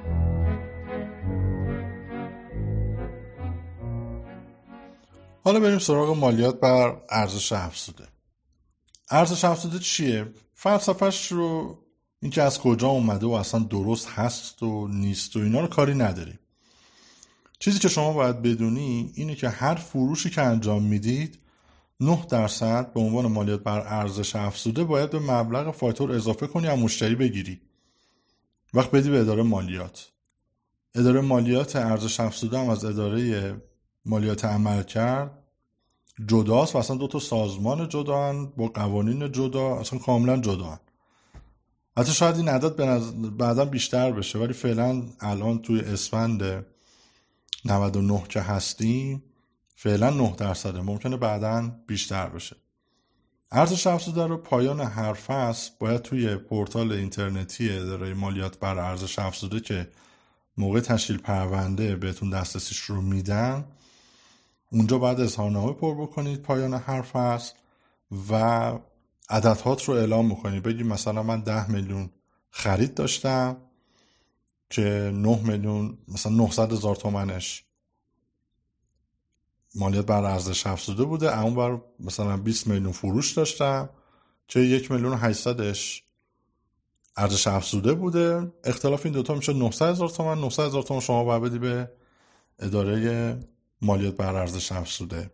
حالا بریم سراغ مالیات بر ارزش افزوده. ارزش افزوده چیه؟ فلسفه‌اش رو، اینکه از کجا اومده و اصلا درست هست و نیست و اینا رو کاری نداریم. چیزی که شما باید بدونی اینه که هر فروشی که انجام میدید نه درصد به عنوان مالیات بر ارزش افزوده باید به مبلغ فاکتور اضافه کنی و مشتری بگیری. وقت بدی به اداره مالیات. اداره مالیات ارزش افزوده هم از اداره مالیات عملکرد جداست و اصلا دو تا سازمان جداان با قوانین جدا، اصلا کاملا جداان. حتی شاید این عدد بعدا بیشتر بشه، ولی فعلا الان توی اسفند نود و نه که هستیم فعلا نه درصده، ممکنه بعدا بیشتر بشه. ارزش افزوده رو پایان هر فصل باید توی پورتال اینترنتی اداره مالیات بر ارزش افزوده که موقع تشکیل پرونده بهتون دسترسیش رو میدن، اونجا باید اظهارنامه پر بکنید پایان هر فصل و عددهات رو اعلام میکنید. بگید مثلا من ده میلیون خرید داشتم که نه میلیون مثلا نهصد هزار تومنش مالیات بر ارزش افزوده بوده، اون بر مثلا بیست میلیون فروش داشتم که یک میلیون و هشتصدش ارزش افزوده بوده. اختلاف این دوتا میشه نهصد هزار تومن. نهصد هزار تومن شما باید بدی به اداره مالیات بر ارزش افزوده.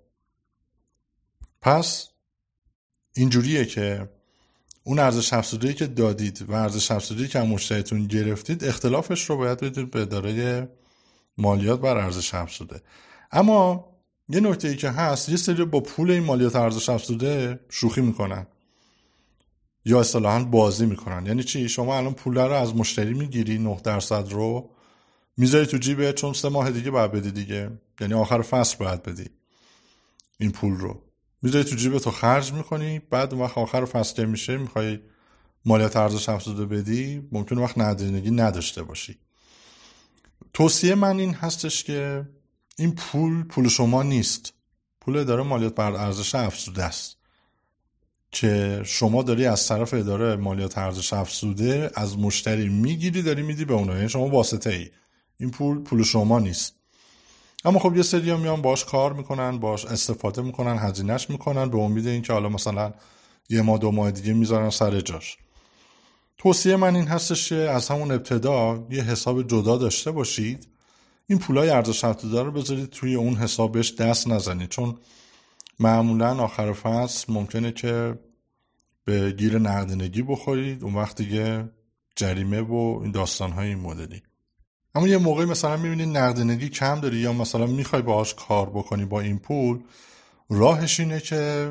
پس اینجوریه که اون ارزش افزوده‌ای که دادید و ارزش افزوده‌ای که از مشتریتون گرفتید اختلافش رو باید بدید به اداره مالیات بر ارزش افزوده. اما یه نکته‌ای که هست، یه سری با پول این مالیات ارزش افزوده شوخی میکنن یا اصطلاحاً بازی میکنن. یعنی چی؟ شما الان پول رو از مشتری میگیری، نه درصد رو میذاری تو جیبه، چون سه ماه دیگه باید بدی دیگه، یعنی آخر فصل باید بدی، این پول رو میذاری تو جیبه تو خرج میکنی، بعد اون وقت آخر فصل که میشه میخوای مالیات ارزش افزوده بدی، ممکنه وقت نقدینگی نداشته باشی. توصیه من این هستش که این پول پول شما نیست، پول اداره مالیات بر ارزش افزوده است که شما داری از طرف اداره مالیات ارزش افزوده از مشتری میگیری، داری میدی به اونها، یعنی شما واسطه ای. این پول پول شما نیست. اما خب یه سری ها میان باش کار میکنن، باش استفاده میکنن، هزینه‌اش میکنن به امید این که حالا مثلا یه ماه دو ماه دیگه میذارن سر جاش. توصیه من این هستش که از همون ابتدا یه حساب جدا داشته باشید. این پولای ارزش افزوده رو بذارید توی اون حسابش دست نزنید، چون معمولا آخر فصل ممکنه که به گیر نقدینگی بخورید، اون وقت دیگه جریمه و این داستان‌های این مدلی. اما یه موقعی مثلا میبینید نقدینگی کم داری یا مثلا میخوای باهاش کار بکنی با این پول، راهش اینه که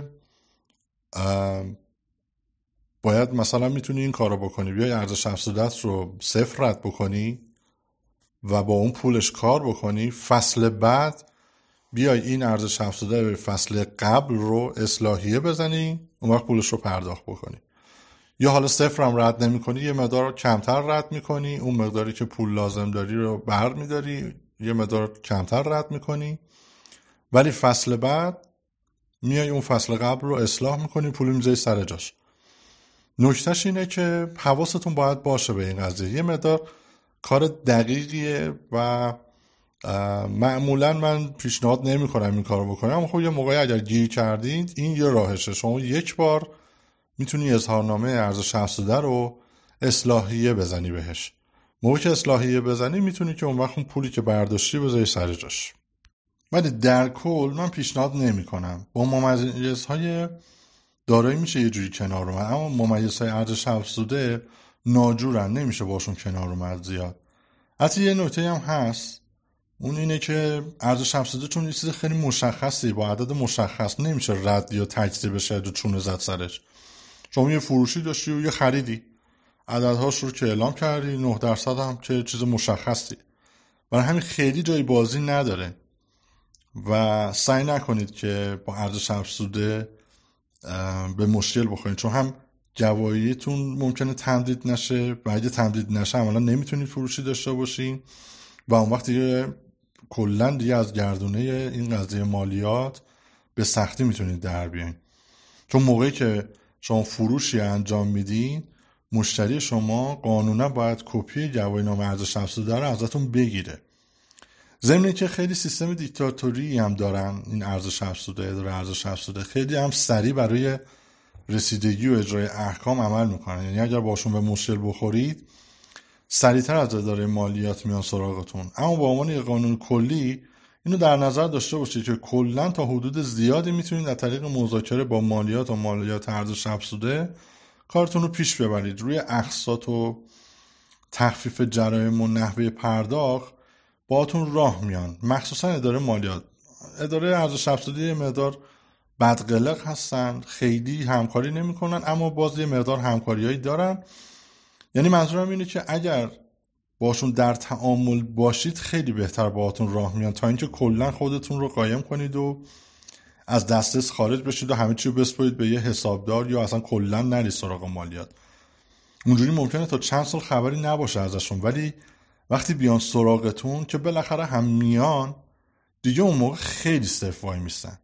باید مثلا میتونی این کارو بکنی، بیای ارزش افزوده‌ات رو صفر رد بکنی و با اون پولش کار بکنی، فصل بعد بیای این ارزش افزوده به فصل قبل رو اصلاحیه بزنی، اون وقت پولش رو پرداخت بکنی. یا حالا صفر هم رد نمی کنی، یه مقدار کمتر رد میکنی، اون مقداری که پول لازم داری رو بر میداری، یه مقدار کمتر رد میکنی، ولی فصل بعد میای اون فصل قبل رو اصلاح میکنی، پول میذاری سر جاش. نکتهش اینه که حواستون باید باشه به این قضیه. یه مقدار کار دقیقیه و معمولا من پیشنهاد نمی کنم این کارو بکنم، اما خب یه موقعی اگر گیر کردید این یه راهشه. شما یک بار میتونی اظهارنامه ارزش افزوده رو اصلاحیه بزنی بهش. موقعی که اصلاحیه بزنی میتونی که اون وقت اون پولی که برداشتی بذاری سر جاش. ولی در کل من پیشنهاد نمی کنم. با ممیزهای دارایی میشه یه جوری کنار اومد، اما ممیزهای ارزش افزوده ناجورن، نمیشه باشون کنار اومد زیاد. حتی یه نکته هم هست، اون اینه که ارزش افزوده چون یه چیز خیلی مشخصی با عدد مشخص نمیشه رد یا تجزیه بشه و چونه زد سرش. شما یه فروشی داشتی و یه خریدی، عددهاش رو که اعلام کردی، نه درصد هم که چیز مشخصی، برای همین خیلی جای بازی نداره و سعی نکنید که با ارزش افزوده به مشکل بخورید، چون هم جواییتون ممکنه تمدید نشه و اگه تمدید نشه عملا نمیتونید فروشی داشته باشین و اون وقت دیگه کلا دیگه از گردونه این قضیه مالیات به سختی میتونید در بیاین. چون موقعی که شما فروشی انجام میدین، مشتری شما قانونا باید کپی گواهینامه ارزش افزوده رو ازتون بگیره. ضمن که خیلی سیستم دیکتاتوری هم دارن این ارزش افزوده، اداره ارزش افزوده، خیلی هم سریع برای رسیدگی و اجرای احکام عمل میکنن. یعنی اگر باشون به مشکل بخورید سریعتر از اداره مالیات میان سراغتون. اما با عنوان یک قانون کلی اینو در نظر داشته باشید که کلا تا حدود زیادی میتونید از طریق مذاکره با مالیات و مالیات ارزش افزوده کارتون رو پیش ببرید. روی اقساط و تخفیف جرایم و نحوه پرداخت باهاتون راه میان. مخصوصا اداره مالیات، اداره ارزش افزوده یه مقدار بدقلق هستن، خیلی همکاری نمیکنن، اما باز یه مقدار همکاریایی دارن. یعنی منظورم اینه که اگر باشون در تعامل باشید خیلی بهتر باهاتون راه میان تا اینکه کلا خودتون رو قایم کنید و از دسترس خارج بشید و همه چی رو بسپارید به یه حسابدار یا اصلا کلا نرید سراغ مالیات. اونجوری ممکنه تا چند سال خبری نباشه ازشون، ولی وقتی بیان سراغتون که بالاخره هم میان دیگه، اون موقع خیلی صرف وای میستن.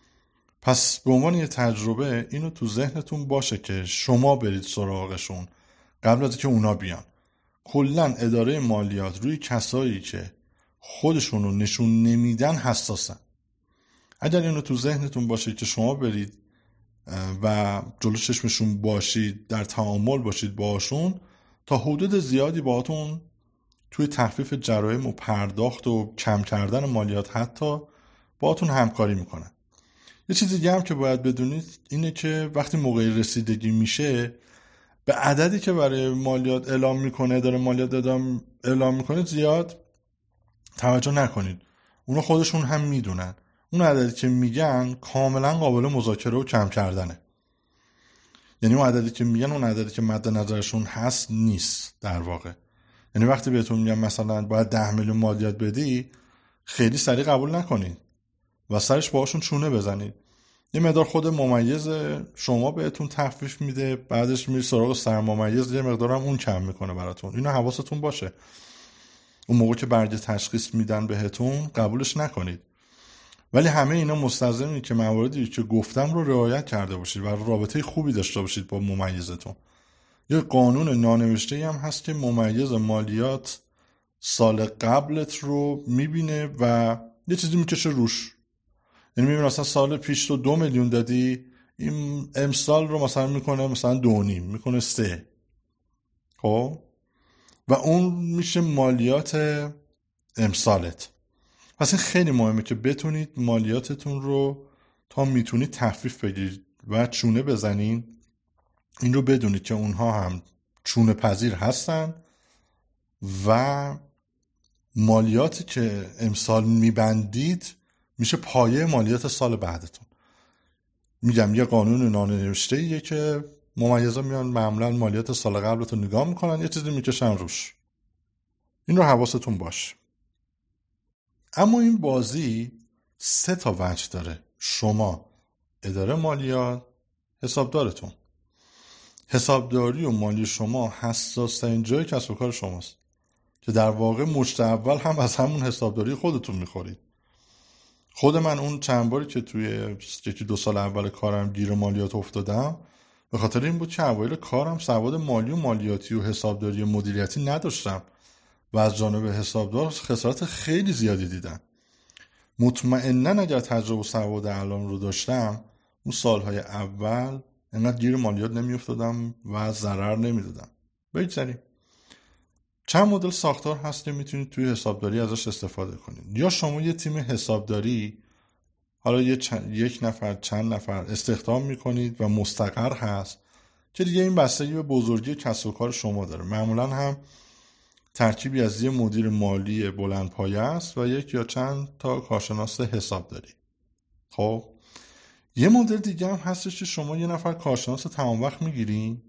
پس به عنوان یه تجربه اینو تو ذهنتون باشه که شما برید سراغشون قبل از که اونا بیان. کلا اداره مالیات روی کسایی که خودشون رو نشون نمیدن حساسن. اگر اینو تو ذهنتون باشه که شما برید و جلو چشمشون باشید، در تعامل باشید باشون، تا حدود زیادی باهاتون توی تخفیف جرایم و پرداخت و کم کردن مالیات حتی باهاتون همکاری میکنن. یه چیز دیگه هم که باید بدونید اینه که وقتی موقع رسیدگی میشه به عددی که برای مالیات اعلام میکنه، داره مالیات اعلام میکنه، زیاد توجه نکنید. اونا خودشون هم میدونن اون عددی که میگن کاملا قابل مذاکره و کم کردنه. یعنی اون عددی که میگن اون عددی که مد نظرشون هست نیست در واقع. یعنی وقتی بهتون میگن مثلا باید ده میلیون مالیات بدی، خیلی سریع قبول نکنید و سرش باهاشون چونه بزنید. یه مقدار خود ممیز شما بهتون تخفیف میده، بعدش میری سراغ سرممیز، یه مقدار هم اون کم میکنه براتون. اینو حواستون باشه. اون موقع که برگ تشخیص میدن بهتون قبولش نکنید. ولی همه اینا مستلزمه که مواردی که گفتم رو رعایت کرده باشید و رابطه خوبی داشته باشید با ممیزتون. یه قانون نانوشته هم هست که ممیز مالیات سال قبلت رو میبینه و یه چیزی میکشه روش. یعنی میبینه مثلا سال پیش تو دو میلیون دادی، این امسال رو مثلا میکنه مثلا دو نیم، میکنه سه. خب و اون میشه مالیات امسالت. پس این خیلی مهمه که بتونید مالیاتتون رو تا میتونید تخفیف بگیرید و چونه بزنین. این رو بدونید که اونها هم چونه پذیر هستن و مالیاتی که امسال میبندید میشه پایه مالیات سال بعدتون. میگم یه قانون نانوشته‌ایه که ممیزا میان معمولا مالیات سال قبلتون نگاه میکنن، یه چیزی میکشن روش. این رو حواستون باشه. اما این بازی سه تا وجه داره: شما، اداره مالیات، حسابدارتون. حسابداری و مالی شما حساس ترین جای کسب و کار شماست که در واقع مشت اول هم از همون حسابداری خودتون میخورید. خود من اون چند باری که توی یکی دو سال اول کارم گیر مالیات افتادم به خاطر این بود که اوایل کارم سواد مالی و مالیاتی و حسابداری و مدیریتی نداشتم و از جانب حسابدار خسارت خیلی زیادی دیدم. مطمئناً اگر تجربه و سواد الان رو داشتم اون سالهای اول انقدر گیر مالیات نمی افتادم و ضرر نمی دادم. بگذاریم. چند مدل ساختار هست که میتونید توی حسابداری ازش استفاده کنید. یا شما یه تیم حسابداری، حالا یه چند، یک نفر چند نفر استخدام میکنید و مستقر هست که دیگه این بستگی به بزرگی کسب و کار شما داره. معمولا هم ترکیبی از یه مدیر مالی بلند پایه است و یک یا چند تا کارشناس حسابداری. خب یه مدل دیگه هم هستش که شما یه نفر کارشناس تمام وقت میگیرین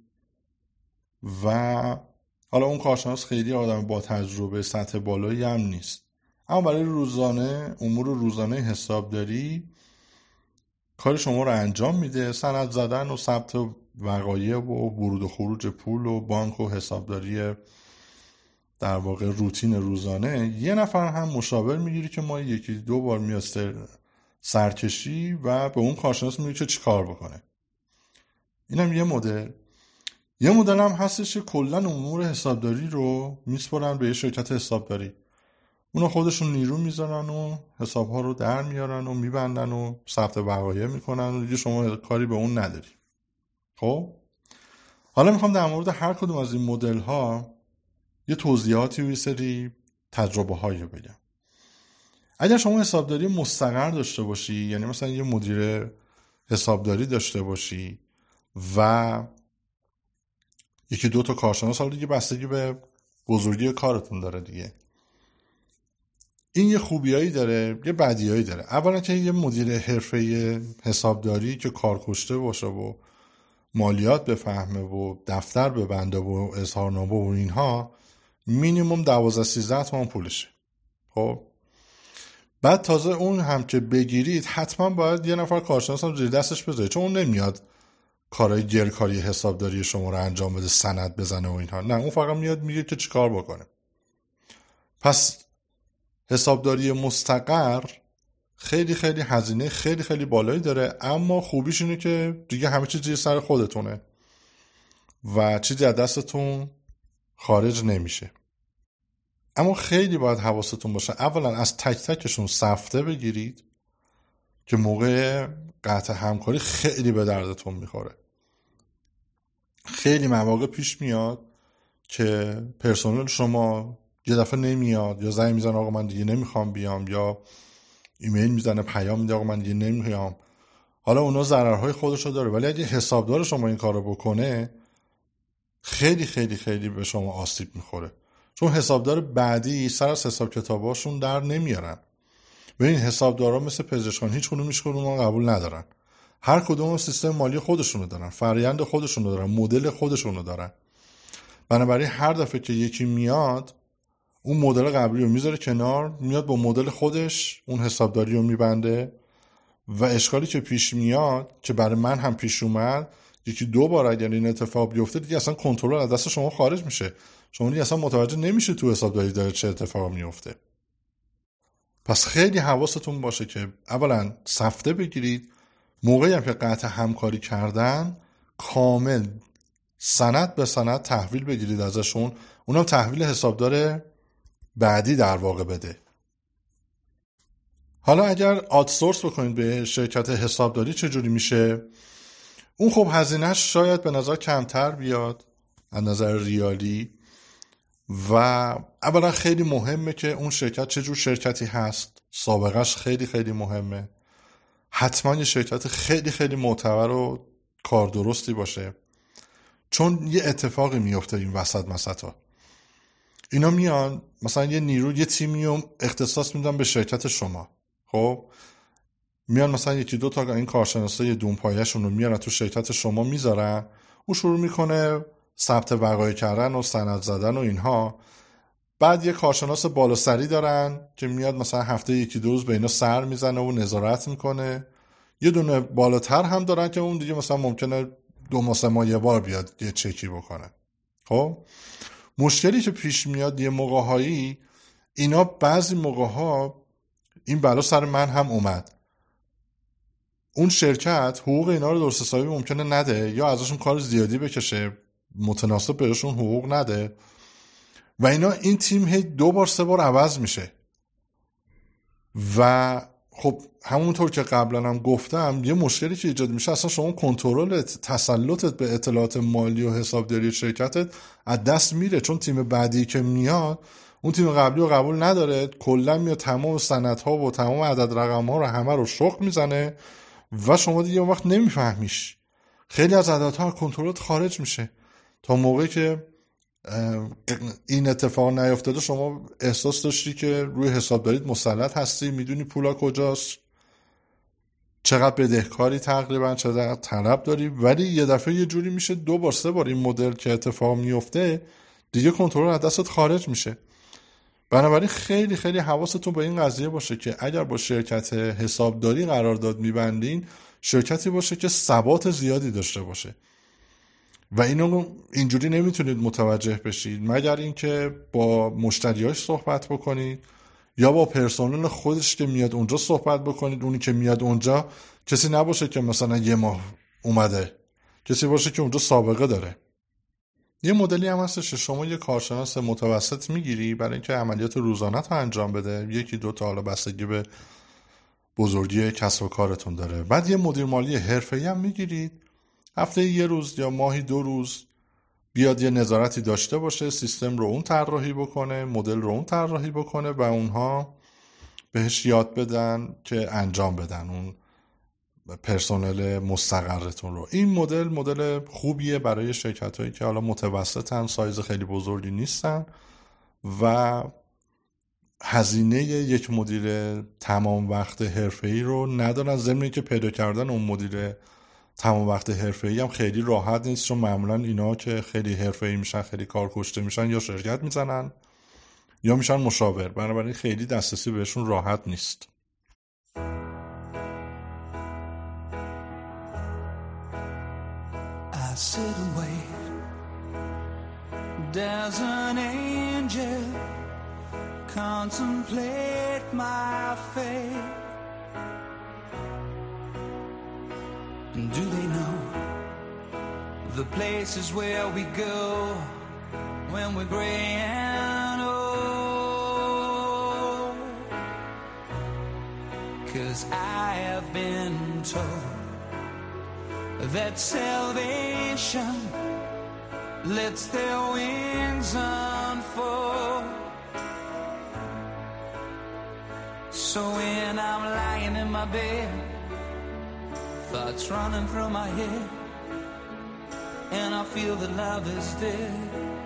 و حالا اون کارشناس خیلی آدم با تجربه سطح بالایی هم نیست، اما برای روزانه امور روزانه حسابداری کار شما رو انجام میده. سند زدن و ثبت وقایع و ورود و خروج پول و بانک و حسابداری در واقع روتین روزانه. یه نفر هم مشاور میگیری که ما یکی دو بار میاد سرکشی و به اون کارشناس میگه که چی کار بکنه. اینم یه مدل. یه مدل هم هستش که کلا امور حسابداری رو میسپرن به یه شرکت حسابداری. اونا خودشون نیرو میذارن و حسابها رو در میارن و میبندن و ثبت وقایع میکنن و دیگه شما کاری به اون نداری. خب حالا میخوام در مورد هر کدوم از این مدل ها یه توضیحاتی و یه سری تجربه هایی بگم. اگر شما حسابداری مستقر داشته باشی، یعنی مثلا یه مدیر حسابداری داشته باشی و یکی دو تا کارشناس، حالا دیگه بستگی به بزرگی کارتون داره دیگه، این یه خوبیایی داره یه بدیایی داره. اولا که یه مدیر حرفه‌ای حسابداری که کارکشته باشه و مالیات بفهمه و دفتر ببنده و اظهارنامه و اینها، مینیمم دوازده سیزده تومن پولشه. خب بعد تازه اون هم که بگیرید حتما باید یه نفر کارشناس هم زیر دستش بذارید، چون اون نمیاد کارهای گرکاری حسابداری شما رو انجام بده، سند بزنه و اینها. نه، اون فقط میاد میگه که چیکار بکنه. پس حسابداری مستقر خیلی خیلی هزینه خیلی خیلی بالایی داره، اما خوبیش اینه که دیگه همه چیز زیر سر خودتونه و چیزی از دستتون خارج نمیشه. اما خیلی باید حواستون باشه اولا از تک تکشون سفته بگیرید که موقع قطع همکاری خیلی به دردتون میخوره. خیلی مواقع پیش میاد که پرسنل شما یه دفعه نمیاد یا زنگ میزنه آقا من دیگه نمیخوام بیام، یا ایمیل میزنه پیام میده آقا من دیگه نمیخوام. حالا اونا ضررهای خودشو داره، ولی اگه حسابدار شما این کارو بکنه خیلی خیلی خیلی به شما آسیب میخوره، چون حسابدار بعدی سر از حساب کتاباشون در نمیارن. و این حسابدارا مثل پزشکان هیچ کدوم هیچ کدوم قبول ندارن. هر کدوم سیستم مالی خودشونو دارن، فرآیند خودشونو دارن، مدل خودشونو دارن. بنابراین هر دفعه که یکی میاد اون مدل قبلی رو میذاره کنار، میاد با مدل خودش اون حسابداری رو میبنده و اشکالی که پیش میاد که برای من هم پیش اومد، یکی دو بار اگر این اتفاق بیفته دیگه اصلا کنترل از دست شما خارج میشه، شما دیگه اصلا متوجه نمیشه تو حسابداری داره چه اتفاق میفته. پس خیلی حواستون باشه که اولا سفته بگیرید، موقعی هم که قطع همکاری کردن کامل سند به سند تحویل بگیرید ازشون، اونم تحویل حسابدار بعدی در واقع بده. حالا اگر آوتسورس بکنید به شرکت حسابداری چجوری میشه؟ اون خب هزینهش شاید به نظر کمتر بیاد از نظر ریالی، و اولا خیلی مهمه که اون شرکت چجور شرکتی هست، سابقهش خیلی خیلی مهمه. حتما یه شرکت خیلی خیلی معتبر و کار درستی باشه، چون یه اتفاقی میفته این وسط مسطا. اینا میان مثلا یه نیرو یه تیمی رو اختصاص میدن به شرکت شما. خب میان مثلا یکی دو تا این کارشناسای دونپایه‌شون رو میارن تو شرکت شما میذارن، اون شروع میکنه ثبت وقایع کردن و سند زدن و اینها. بعد یه کارشناس بالا سری دارن که میاد مثلا هفته یکی دو روز به اینا سر میزنه و نظارت میکنه. یه دونه بالاتر هم دارن که اون دیگه مثلا ممکنه دو ماه سه ماه یه بار بیاد یه چکی بکنه. خب مشکلی که پیش میاد یه موقع‌هایی، اینا بعضی موقع‌ها این بلا سر من هم اومد، اون شرکت حقوق اینا رو درست حسابی ممکنه نده یا ازشون کار زیادی بکشه، متناسب بهشون حقوق نده و اینا این تیم هی دو بار سه بار عوض میشه. و خب همونطور که قبلا هم گفتم یه مشکلی که ایجاد میشه، اصلا شما کنترلت، تسلطت به اطلاعات مالی و حسابداری شرکتت از دست میره، چون تیم بعدی که میاد اون تیم قبلی رو قبول نداره، کلا میاد تمام سندها و تمام عدد رقم‌ها رو همه رو شخ میزنه و شما دیگه اون وقت نمیفهمیش. خیلی از عددها کنترلت خارج میشه. تا موقعی که این اتفاق نیفتاده شما احساس داشتی که روی حسابداریت مسلط هستی، میدونی پولا کجاست، چقدر بدهکاری تقریبا، چقدر طلب داری، ولی یه دفعه یه جوری میشه دو بار سه بار این مدل که اتفاق میفته دیگه کنترل از دستت خارج میشه. بنابراین خیلی خیلی حواستون به این قضیه باشه که اگر با شرکت حسابداری قرارداد میبندین، شرکتی باشه که ثبات زیادی داشته باشه و اینو اینجوری نمیتونید متوجه بشید مگر اینکه با مشتریاش صحبت بکنید یا با پرسنل خودش که میاد اونجا صحبت بکنید. اونی که میاد اونجا کسی نباشه که مثلا یه ماه اومده، کسی باشه که اونجا سابقه داره. یه مدلی هم هستش شما یه کارشناس متوسط میگیری برای اینکه عملیات روزانه رو انجام بده، یکی دو تا، حالا بستگی به بزرگی کسب و کارتون داره. بعد یه مدیر مالی حرفه‌ای هم میگیرید، هفته یه روز یا ماهی دو روز بیاد یه نظارتی داشته باشه، سیستم رو اون طراحی بکنه، مدل رو اون طراحی بکنه و اونها بهش یاد بدن که انجام بدن اون پرسنل مستقرتون رو. این مدل مدل خوبیه برای شرکت هایی که حالا متوسطن، سایز خیلی بزرگی نیستن و هزینه یک مدیر تمام وقت حرفه‌ای رو ندارن. ضمن اینکه پیدا کردن اون مدیر تمام وقت حرفه‌ای هم خیلی راحت نیست، چون معمولا اینا که خیلی حرفه‌ای میشن، خیلی کار کشته میشن، یا شرکت میزنن یا میشن مشاور، بنابراین خیلی دسترسی بهشون راحت نیست.
I sit and wait. There's an angel contemplate my fate. Do they know the places where we go when we're gray and old? 'Cause I have been told that salvation lets their wings unfold. So when I'm lying in my bed, thoughts running through my head, and I feel that love is dead,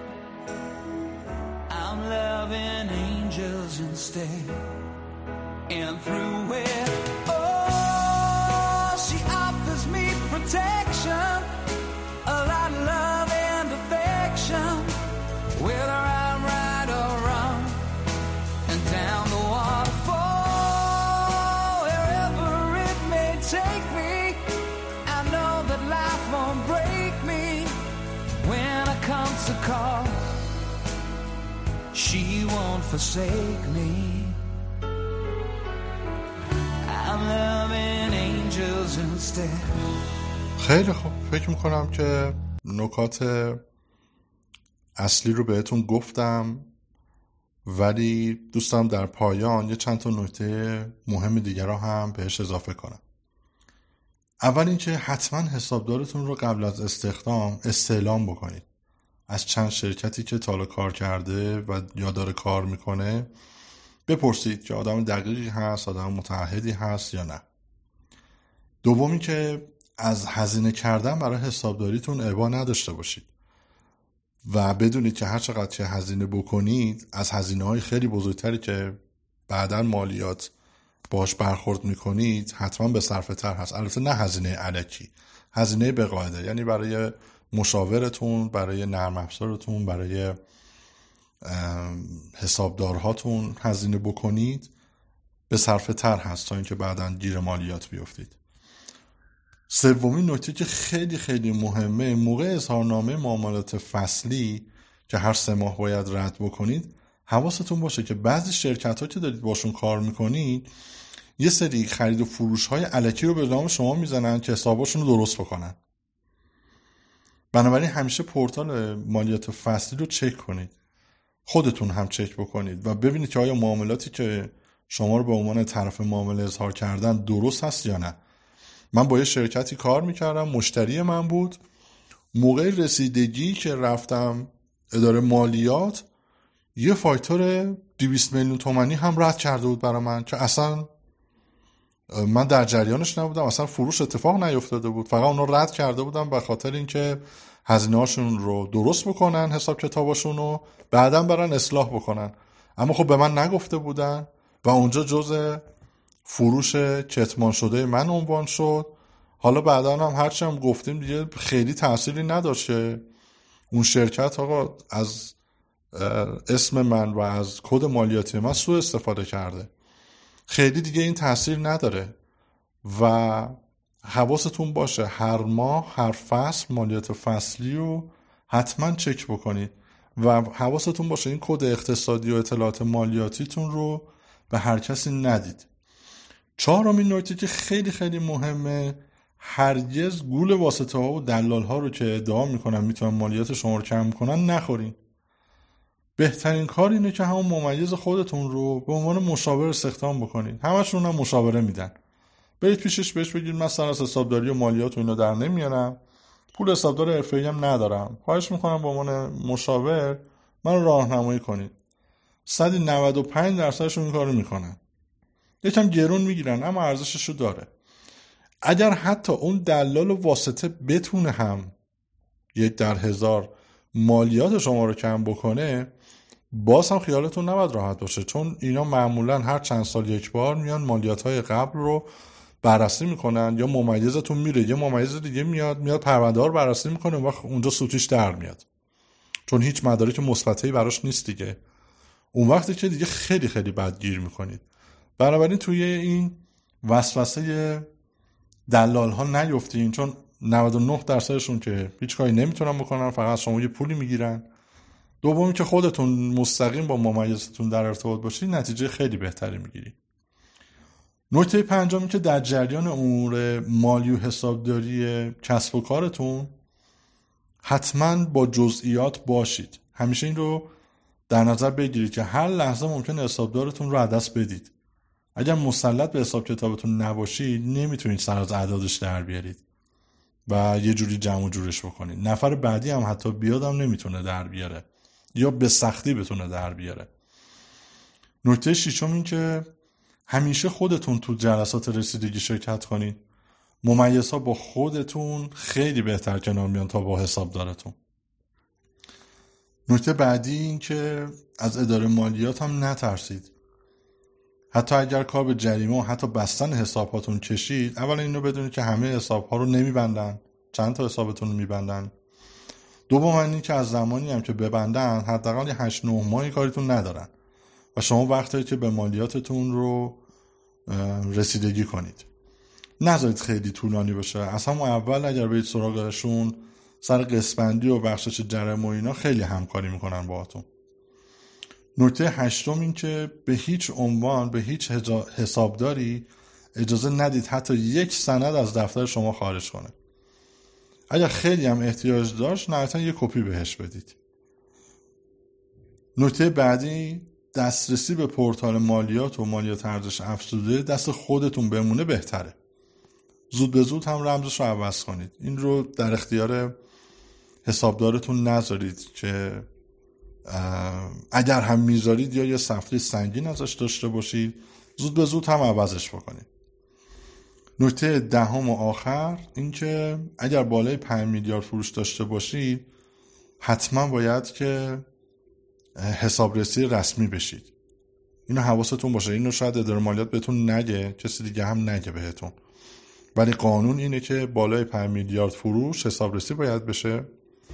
I'm loving angels instead. And through it, oh, she offers me protection, a lot of love and affection, whether I'm right or wrong, and down the waterfall, wherever it may take me, I know that life won't break me when I come to call. She won't forsake me. I'm loving angels instead.
خیلی خوب، فکر میکنم که نکات اصلی رو بهتون گفتم، ولی دوستم در پایان یه چند تا نکته مهم دیگر رو هم بهش اضافه کنم. اول اینکه حتما حسابدارتون رو قبل از استخدام استعلام بکنید. از چند شرکتی که تا حالا کار کرده و یا داره کار میکنه بپرسید که آدم دقیقی هست، آدم متعهدی هست یا نه. دومی که از هزینه کردن برای حسابداریتون ابا نداشته باشید و بدونید که هر چقدر که هزینه بکنید از هزینه های خیلی بزرگتری که بعداً مالیات باش برخورد میکنید حتما به صرفه تر هست. البته نه هزینه الکی، هزینه به قاعده، یعنی برای مشاورتون، برای نرم افزارتون، برای حسابدارهاتون هزینه بکنید به صرفه تر هست تا اینکه بعداً گیر مالیات بیفتید. سومین نکته که خیلی خیلی مهمه، موقع اظهارنامه معاملات فصلی که هر سه ماه باید رد بکنید، حواستون باشه که بعضی شرکت ها که دارید باشون کار میکنید یه سری خرید و فروش های الکی رو به نام شما میزنن که حساباشون رو درست بکنن. بنابراین همیشه پورتال مالیات فصلی رو چک کنید، خودتون هم چک بکنید و ببینید که آیا معاملاتی که شما رو به عنوان طرف معامله اظهار کردن درست هست یا نه. من با یه شرکتی کار میکردم، مشتری من بود، موقع رسیدگی که رفتم اداره مالیات یه فاکتور دویست میلیون تومانی هم رد کرده بود برای من که اصلا من در جریانش نبودم، اصلا فروش اتفاق نیفتاده بود، فقط اونا رد کرده بودم به خاطر اینکه هزینه هاشون رو درست بکنن، حساب کتاباشون رو بعداً برن اصلاح بکنن. اما خب به من نگفته بودن و اونجا جزء فروش کتمان شده من عنوان شد. حالا بعداً هم هرچی هم گفتیم دیگه خیلی تأثیری نداشته. اون شرکت آقا از اسم من و از کد مالیاتی من سوء استفاده کرده. خیلی دیگه این تأثیر نداره و حواستون باشه هر ماه هر فصل مالیات فصلی رو حتما چک بکنید و حواستون باشه این کد اقتصادی و اطلاعات مالیاتیتون رو به هر کسی ندید. چهارمین نکته که خیلی خیلی مهمه، هرگز گول واسطه ها و دلال ها رو که ادعا میکنن میتونن مالیات شما رو کم کنن نخورین. بهترین کار اینه که همون ممیز خودتون رو به عنوان مشاور استخدام بکنین. همشون هم مشاوره میدن. برید پیشش بهش بگید من سر از حسابداری و مالیات و اینا در نمیارم، پول حسابدار حرفه‌ای هم ندارم، خواهش میکنم به عنوان مشاور من راهنمایی کنید. صد و نود و پنج درصدشون این کارو میکنن. یکم گرون میگیرن اما ارزشش رو داره. اگر حتی اون دلال و واسطه بتونه هم یک در هزار مالیات شما رو کم بکنه، باز هم خیالتون نباید راحت باشه، چون اینا معمولا هر چند سال یک بار میان مالیات های قبل رو بررسی میکنن، یا ممیزتون میره یه ممیز دیگه میاد میاد پرونده ها رو بررسی میکنه، اون وقت اونجا سوتیش در میاد چون هیچ مدارک مثبتی براش نیست دیگه. اون وقتی که دیگه خیلی خیلی بد گیر میکنید. بنابراین توی این وسوسه دلال ها نیفتین، چون نود و نه درصدشون که هیچ کاری نمیتونن بکنن، فقط شما یه پولی میگیرن. دومی که خودتون مستقیم با ممیزتون در ارتباط باشید، نتیجه خیلی بهتری میگیرید. نکته پنجمی که در جریان امور مالی و حسابداری کسب و کارتون حتما با جزئیات باشید. همیشه این رو در نظر بگیرید که هر لحظه ممکنه حسابدارتون رو از دست بدید. اگر مسلط به حساب کتابتون نباشید نمیتونید سر از اعدادش در بیارید و یه جوری جمع و جورش بکنید. نفر بعدی هم حتی بیادم نمیتونه در بیاره یا به سختی بتونه در بیاره. نکته ششم این که همیشه خودتون تو جلسات رسیدگی شرکت کنید. ممیزها با خودتون خیلی بهتر کنار میان تا با حسابدارتون. نکته بعدی این که از اداره مالیات هم نترسید. حتی اگر کار به جریمه و حتی بستن حساباتون کشید، اولا اینو بدونید که همه حسابها رو نمیبندن، چند تا حسابتون رو میبندن. دوم این که از زمانی هم که ببندن حداقل هشت نه ماهی کاریتون ندارن و شما وقتی که به مالیاتتون رو رسیدگی کنید. نذارید خیلی طولانی باشه. از همون اول اگر برید سراغشون سر قسمندی و بخشش جرم و اینا خیلی همکاری میکنن باهاتون. نکته هشتم این که به هیچ عنوان به هیچ حسابداری اجازه ندید حتی یک سند از دفتر شما خارج کنه. اگر خیلی هم احتیاج داشت نهایتا یک کپی بهش بدید. نکته بعدی، دسترسی به پورتال مالیات و مالیات ارزش افزوده دست خودتون بمونه بهتره. زود به زود هم رمزش رو عوض کنید. این رو در اختیار حسابدارتون نذارید که اگر هم میذارید یا یه صفحه سنگین ازش داشته باشید، زود به زود هم عوضش بکنید. نکته دهم و آخر این که اگر بالای پنج میلیارد فروش داشته باشید حتما باید که حسابرسی رسمی بشید. اینو حواستون باشه. اینو شاید اداره مالیات بهتون نگه، کسی دیگه هم نگه بهتون، ولی قانون اینه که بالای پنج میلیارد فروش حسابرسی باید بشه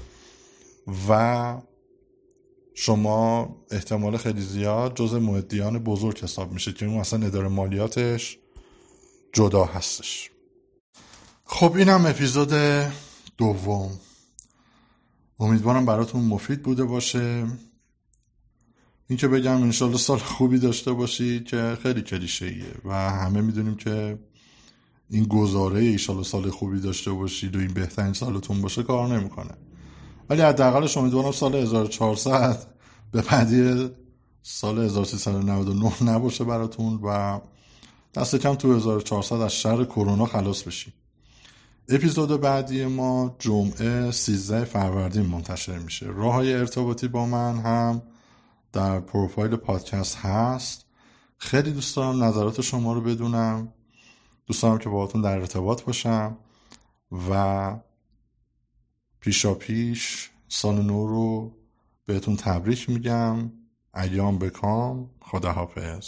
و شما احتمال خیلی زیاد جزء مؤدیان بزرگ حساب میشه که اون اصلا اداره مالیاتش جدا هستش. خب اینم اپیزود دوم. امیدوارم براتون مفید بوده باشه. این که بگم انشالله سال خوبی داشته باشید که خیلی کلیشه‌ایه و همه میدونیم که این گزاره انشالله سال خوبی داشته باشید و این بهترین سالتون باشه کار نمیکنه، ولی حداقلش امیدوارم سال هزار و چهارصد به بعدی سال هزار و سیصد و نود و نه نباشه براتون و دست کم تو هزار و چهارصد از شر کرونا خلاص بشید. اپیزود بعدی ما جمعه سیزده فروردین منتشر میشه. راههای ارتباطی با من هم در پروفایل پادکست هست. خیلی دوست دارم نظرات شما رو بدونم، دوست دارم که باهاتون در ارتباط باشم و پیشا پیش سال نو رو بهتون تبریک میگم. ایام بکام. خداحافظ.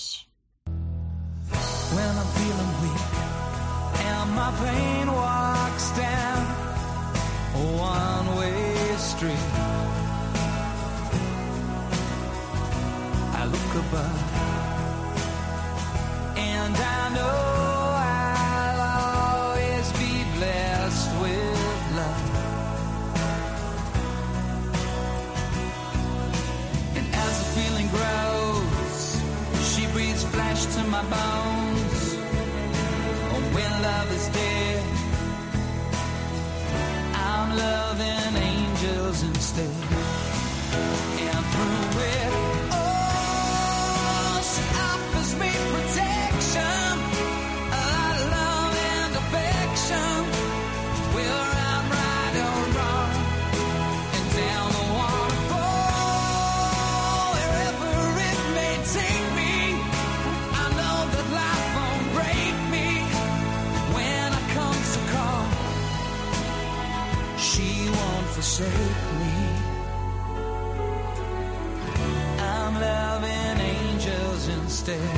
When I'm feeling weak and my pain walks down a one-way street, I look above and I know I'll always be blessed with love. And as the feeling grows, she breathes flash bones. Oh, when love is dead, I'm loving angels instead. And through it, oh, she offers me protection, a lot of love and affection, whether I'm right or wrong. And down the waterfall, wherever it may take me, I know that life won't break me. When I come to call, she won't forsake me. I'm loving angels instead.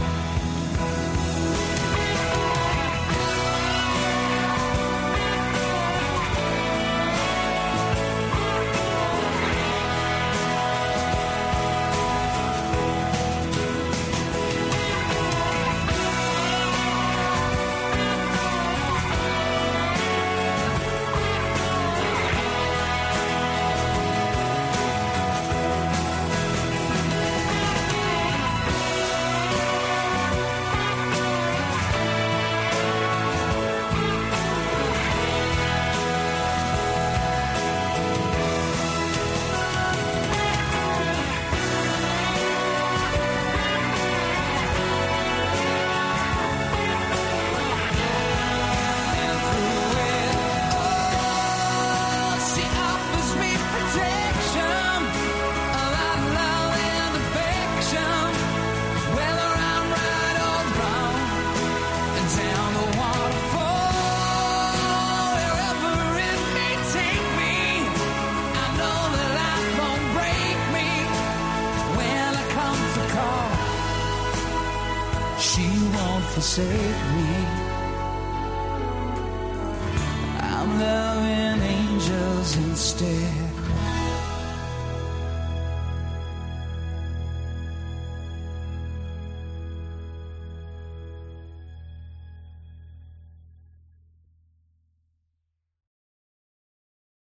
Forsake me.